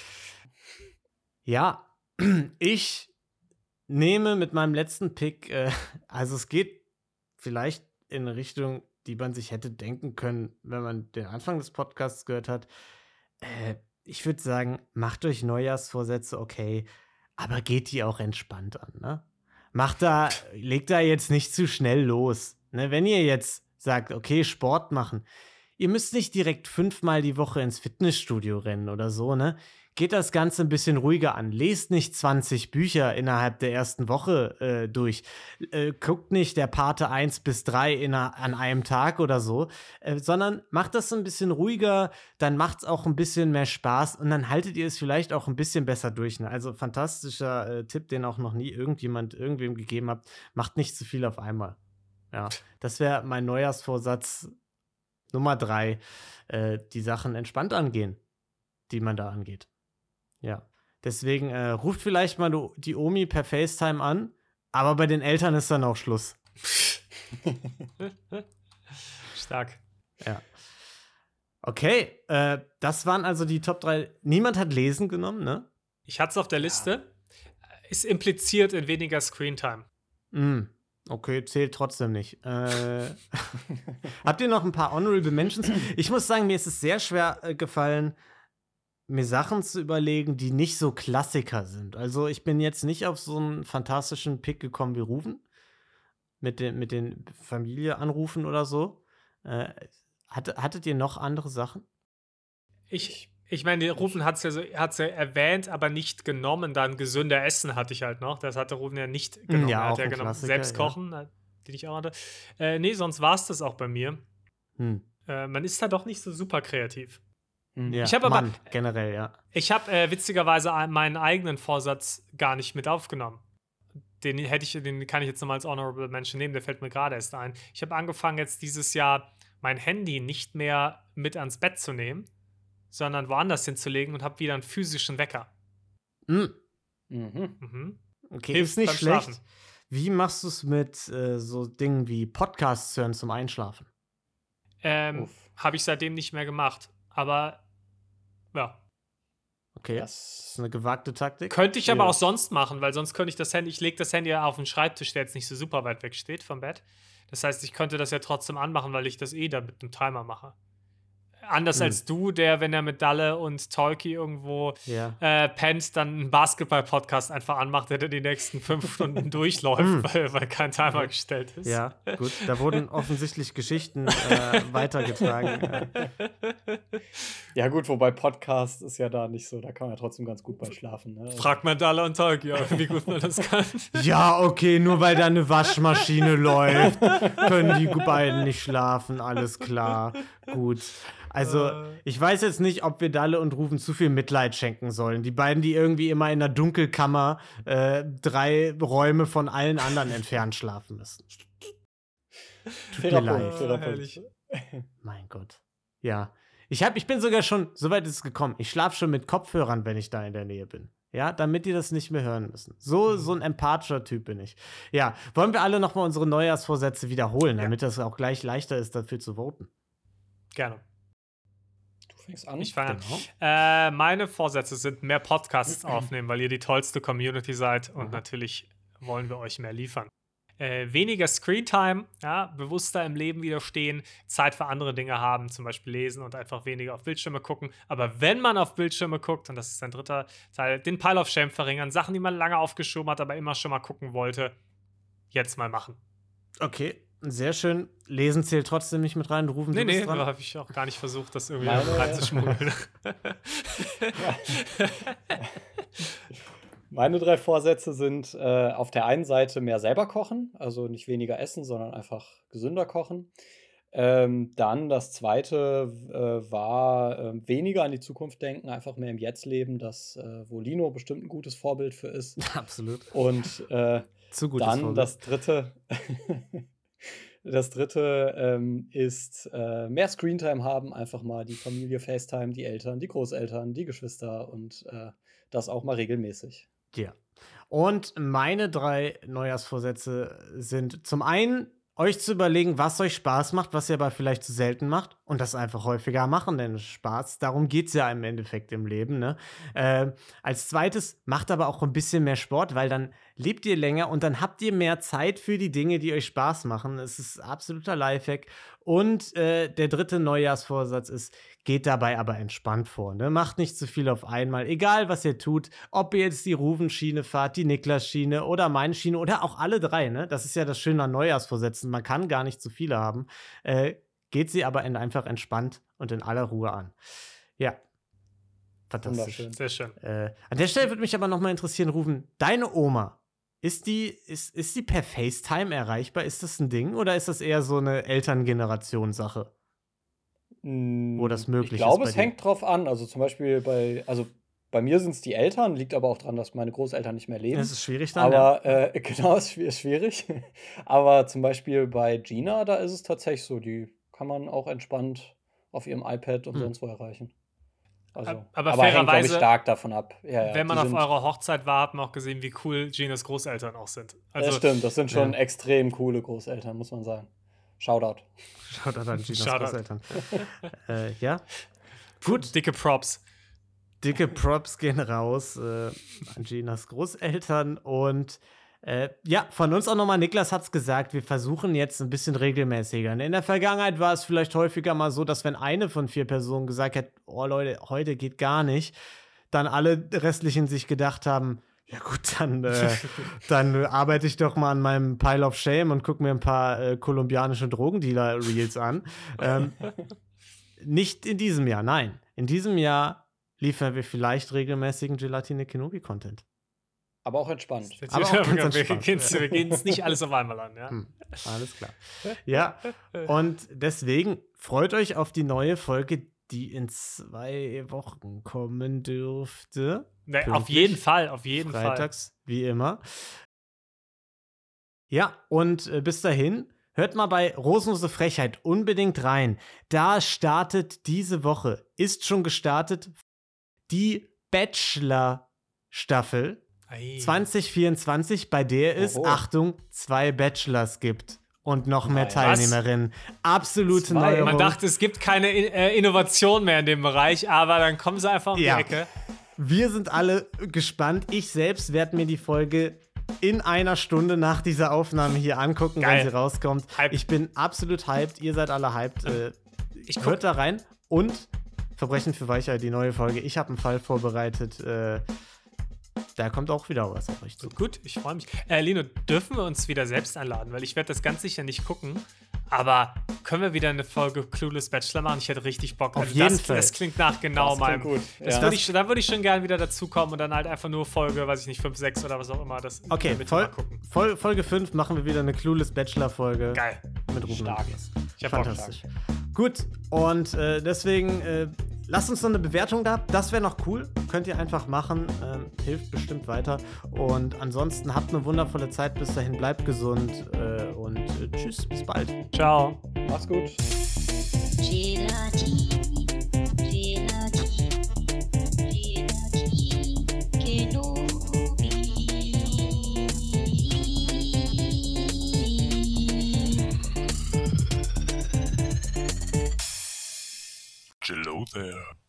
Ja, ich nehme mit meinem letzten Pick, äh, also es geht vielleicht in eine Richtung, die man sich hätte denken können, wenn man den Anfang des Podcasts gehört hat. Äh, ich würde sagen, macht euch Neujahrsvorsätze, okay, aber geht die auch entspannt an, ne? Macht da, legt da jetzt nicht zu schnell los. Ne? Wenn ihr jetzt sagt, okay, Sport machen, ihr müsst nicht direkt fünfmal die Woche ins Fitnessstudio rennen oder so, ne? geht das Ganze ein bisschen ruhiger an. Lest nicht zwanzig Bücher innerhalb der ersten Woche äh, durch. Äh, guckt nicht der Pate eins bis drei in einer, an einem Tag oder so, äh, sondern macht das so ein bisschen ruhiger, dann macht es auch ein bisschen mehr Spaß und dann haltet ihr es vielleicht auch ein bisschen besser durch. Ne? Also fantastischer äh, Tipp, den auch noch nie irgendjemand irgendwem gegeben hat. Macht nicht zu viel auf einmal. Ja, das wäre mein Neujahrsvorsatz Nummer drei. Äh, die Sachen entspannt angehen, die man da angeht. Ja, deswegen äh, ruft vielleicht mal du, die Omi per FaceTime an, aber bei den Eltern ist dann auch Schluss. Stark. Ja. Okay, äh, das waren also die Top drei. Niemand hat Lesen genommen, ne? Ich hatte es auf der Liste. Ist impliziert in weniger Screentime. Mm, okay, zählt trotzdem nicht. Äh, habt ihr noch ein paar Honorable Mentions? Ich muss sagen, mir ist es sehr schwer äh, gefallen, mir Sachen zu überlegen, die nicht so Klassiker sind. Also ich bin jetzt nicht auf so einen fantastischen Pick gekommen wie Rufen. Mit den, mit den Familie anrufen oder so. Äh, hatte, hattet ihr noch andere Sachen? Ich, ich meine, der Rufen hat es ja, so, hat's ja erwähnt, aber nicht genommen. Dann gesünder Essen hatte ich halt noch. Das hatte Rufen ja nicht genommen. Ja, er auch hat ja ein genommen. Klassiker, Selbst ja. kochen, äh, den ich auch hatte. Äh, nee, sonst war es das auch bei mir. Hm. Äh, man ist da doch nicht so super kreativ. Ja, Ich hab aber- Mann, generell, ja. Ich habe äh, witzigerweise ein- meinen eigenen Vorsatz gar nicht mit aufgenommen. Den hätte ich, den kann ich jetzt nochmal als Honorable Mention nehmen, der fällt mir gerade erst ein. Ich habe angefangen, jetzt dieses Jahr mein Handy nicht mehr mit ans Bett zu nehmen, sondern woanders hinzulegen und habe wieder einen physischen Wecker. Hm. Mhm. Mhm. Okay, Hilft ist nicht beim schlecht. Schlafen. Wie machst du es mit äh, so Dingen wie Podcasts hören zum Einschlafen? Ähm, Uff. habe ich seitdem nicht mehr gemacht. Aber ja. Okay, Das- das ist eine gewagte Taktik. Könnte ich aber Ja. auch sonst machen, weil sonst könnte ich das Handy, ich lege das Handy ja auf den Schreibtisch, der jetzt nicht so super weit weg steht vom Bett. Das heißt, ich könnte das ja trotzdem anmachen, weil ich das eh da mit einem Timer mache. Anders Hm. als du, der, wenn er mit Dalle und Tolki irgendwo Ja. äh, pennt, dann einen Basketball-Podcast einfach anmacht, der dann die nächsten fünf Stunden durchläuft, weil, weil kein Timer gestellt ist. Hm. Ja, gut. Da wurden offensichtlich Geschichten äh, weitergetragen. Äh, Ja, gut, wobei Podcast ist ja da nicht so, da kann man ja trotzdem ganz gut bei schlafen. Ne? Frag mal Dalle und Tolki, wie gut man das kann. Ja, okay, nur weil da eine Waschmaschine läuft, können die beiden nicht schlafen, alles klar. Gut. Also, ich weiß jetzt nicht, ob wir Dalle und Rufen zu viel Mitleid schenken sollen. Die beiden, die irgendwie immer in der Dunkelkammer äh, drei Räume von allen anderen entfernt schlafen müssen. Fairer mir Punkt, leid. fairer Ah, herrlich. Punkt. Mein Gott. Ja. Ich, hab, ich bin sogar schon, so weit ist es gekommen. Ich schlafe schon mit Kopfhörern, wenn ich da in der Nähe bin. Ja, damit die das nicht mehr hören müssen. So, so ein empathischer Typ bin ich. Ja, wollen wir alle nochmal unsere Neujahrsvorsätze wiederholen, damit das auch gleich leichter ist, dafür zu voten. Gerne. Du fängst an. Ich fange an. Genau. Äh, meine Vorsätze sind mehr Podcasts aufnehmen, weil ihr die tollste Community seid und Mhm. natürlich wollen wir euch mehr liefern. Äh, weniger Screentime, ja, bewusster im Leben widerstehen, Zeit für andere Dinge haben, zum Beispiel lesen und einfach weniger auf Bildschirme gucken. Aber wenn man auf Bildschirme guckt, und das ist ein dritter Teil, den Pile of Shame verringern, Sachen, die man lange aufgeschoben hat, aber immer schon mal gucken wollte, jetzt mal machen. Okay, sehr schön. Lesen zählt trotzdem nicht mit rein. Rufen Nee, du nee, bist da dran. habe ich auch gar nicht versucht, das irgendwie Meine- reinzuschmuggeln. Meine drei Vorsätze sind äh, auf der einen Seite mehr selber kochen, also nicht weniger essen, sondern einfach gesünder kochen. Ähm, dann das zweite äh, war äh, weniger an die Zukunft denken, einfach mehr im Jetzt leben, das äh, wo Lino bestimmt ein gutes Vorbild für ist. Absolut. Und äh, Zu gutes dann Vorbild. das dritte, das dritte ähm, ist äh, mehr Screentime haben, einfach mal die Familie FaceTime, die Eltern, die Großeltern, die Geschwister und äh, das auch mal regelmäßig. Ja. Und meine drei Neujahrsvorsätze sind zum einen, euch zu überlegen, was euch Spaß macht, was ihr aber vielleicht zu selten macht und das einfach häufiger machen, denn Spaß, darum geht es ja im Endeffekt im Leben. Ne? Äh, als zweites, macht aber auch ein bisschen mehr Sport, weil dann lebt ihr länger und dann habt ihr mehr Zeit für die Dinge, die euch Spaß machen. Es ist absoluter Lifehack. Und äh, der dritte Neujahrsvorsatz ist, geht dabei aber entspannt vor. Ne? Macht nicht zu viel auf einmal. Egal, was ihr tut, ob ihr jetzt die Ruven-Schiene fahrt, die Niklas-Schiene oder meine Schiene oder auch alle drei. Ne? Das ist ja das Schöne an Neujahrsvorsätzen. Man kann gar nicht zu viele haben. Äh, geht sie aber in, einfach entspannt und in aller Ruhe an. Ja. Fantastisch. Wunderschön. Sehr schön. Äh, an der Stelle würde mich aber noch mal interessieren, Rufen, deine Oma, ist die, ist, ist die per FaceTime erreichbar? Ist das ein Ding oder ist das eher so eine Elterngeneration-Sache? Wo das möglich Ich glaube, ist bei es dir? hängt drauf an. Also zum Beispiel bei, also bei mir sind es die Eltern, liegt aber auch daran, dass meine Großeltern nicht mehr leben. Das ist schwierig dann, ja. Aber äh, genau, ist schwi- ist schwierig. Aber zum Beispiel bei Gina, da ist es tatsächlich so, die kann man auch entspannt auf ihrem iPad und Hm. sonst wo erreichen. Also, Ab- aber aber hängt, glaube ich, fairerweise, stark davon ab. Ja, ja, Wenn man die auf sind, eurer Hochzeit war, hat man auch gesehen, wie cool Ginas Großeltern auch sind. Also, Also, stimmt, das sind schon Ja. extrem coole Großeltern, muss man sagen. Shoutout. Schaut an Ginas Shoutout. Großeltern. äh, ja. Gut, dicke Props. dicke Props gehen raus äh, an Ginas Großeltern. Und äh, ja, von uns auch nochmal, Niklas hat es gesagt, wir versuchen jetzt ein bisschen regelmäßiger. In der Vergangenheit war es vielleicht häufiger mal so, dass wenn eine von vier Personen gesagt hat, oh Leute, heute geht gar nicht, dann alle restlichen sich gedacht haben, ja gut, dann, äh, dann äh, arbeite ich doch mal an meinem Pile of Shame und gucke mir ein paar äh, kolumbianische Drogendealer-Reels an. Ähm, nicht in diesem Jahr, nein. In diesem Jahr liefern wir vielleicht regelmäßigen Gelatine Kenobi-Content. Aber auch entspannt. Aber auch ganz wir, entspannt. gehen, wir gehen es nicht alles auf einmal an. Ja? Hm, alles klar. Ja, und deswegen freut euch auf die neue Folge, die in zwei Wochen kommen dürfte. Nee, auf Pünktlich. jeden Fall, auf jeden Fall. Freitags, wie immer. Ja, und äh, bis dahin, hört mal bei Rosenlose Frechheit unbedingt rein. Da startet diese Woche, ist schon gestartet, die Bachelor-Staffel Ei. zwanzig vierundzwanzig, bei der es, Oho. Achtung, zwei Bachelors gibt. Und noch mehr Nice. Teilnehmerinnen. Absolute Zwei. Neuerung. Man dachte, es gibt keine äh, Innovation mehr in dem Bereich, aber dann kommen sie einfach um Ja. die Ecke. Wir sind alle gespannt. Ich selbst werde mir die Folge in einer Stunde nach dieser Aufnahme hier angucken, Geil. wenn sie rauskommt. Hype. Ich bin absolut hyped. Ihr seid alle hyped. Äh, Ich guck, hört da rein. Und Verbrechen für Weichheit, die neue Folge. Ich habe einen Fall vorbereitet. Äh, da kommt auch wieder was auf euch zu. gut, ich freue mich. Äh, Lino, dürfen wir uns wieder selbst einladen? Weil ich werde das ganz sicher nicht gucken. Aber können wir wieder eine Folge Clueless Bachelor machen? Ich hätte richtig Bock. Auf Also jeden das, Fall. Das klingt nach genau Das klingt meinem. gut. Das Ja. würd ich, da würde ich schon gerne wieder dazukommen und dann halt einfach nur Folge, weiß ich nicht, fünf, sechs oder was auch immer. Das Okay, mit Fol mal gucken. Fol Folge fünf machen wir wieder eine Clueless Bachelor-Folge. Geil. Mit Ruben Stark. und Niklas. Ich hab Bock. Fantastisch. Gut, und äh, deswegen äh, lasst uns noch eine Bewertung da. Das wäre noch cool. Könnt ihr einfach machen. Ähm, hilft bestimmt weiter. Und ansonsten habt eine wundervolle Zeit. Bis dahin, bleibt gesund äh, und äh, tschüss, bis bald. Ciao. Mach's gut. Gelati, Gelati, Gelati, Kenobi. Hello there.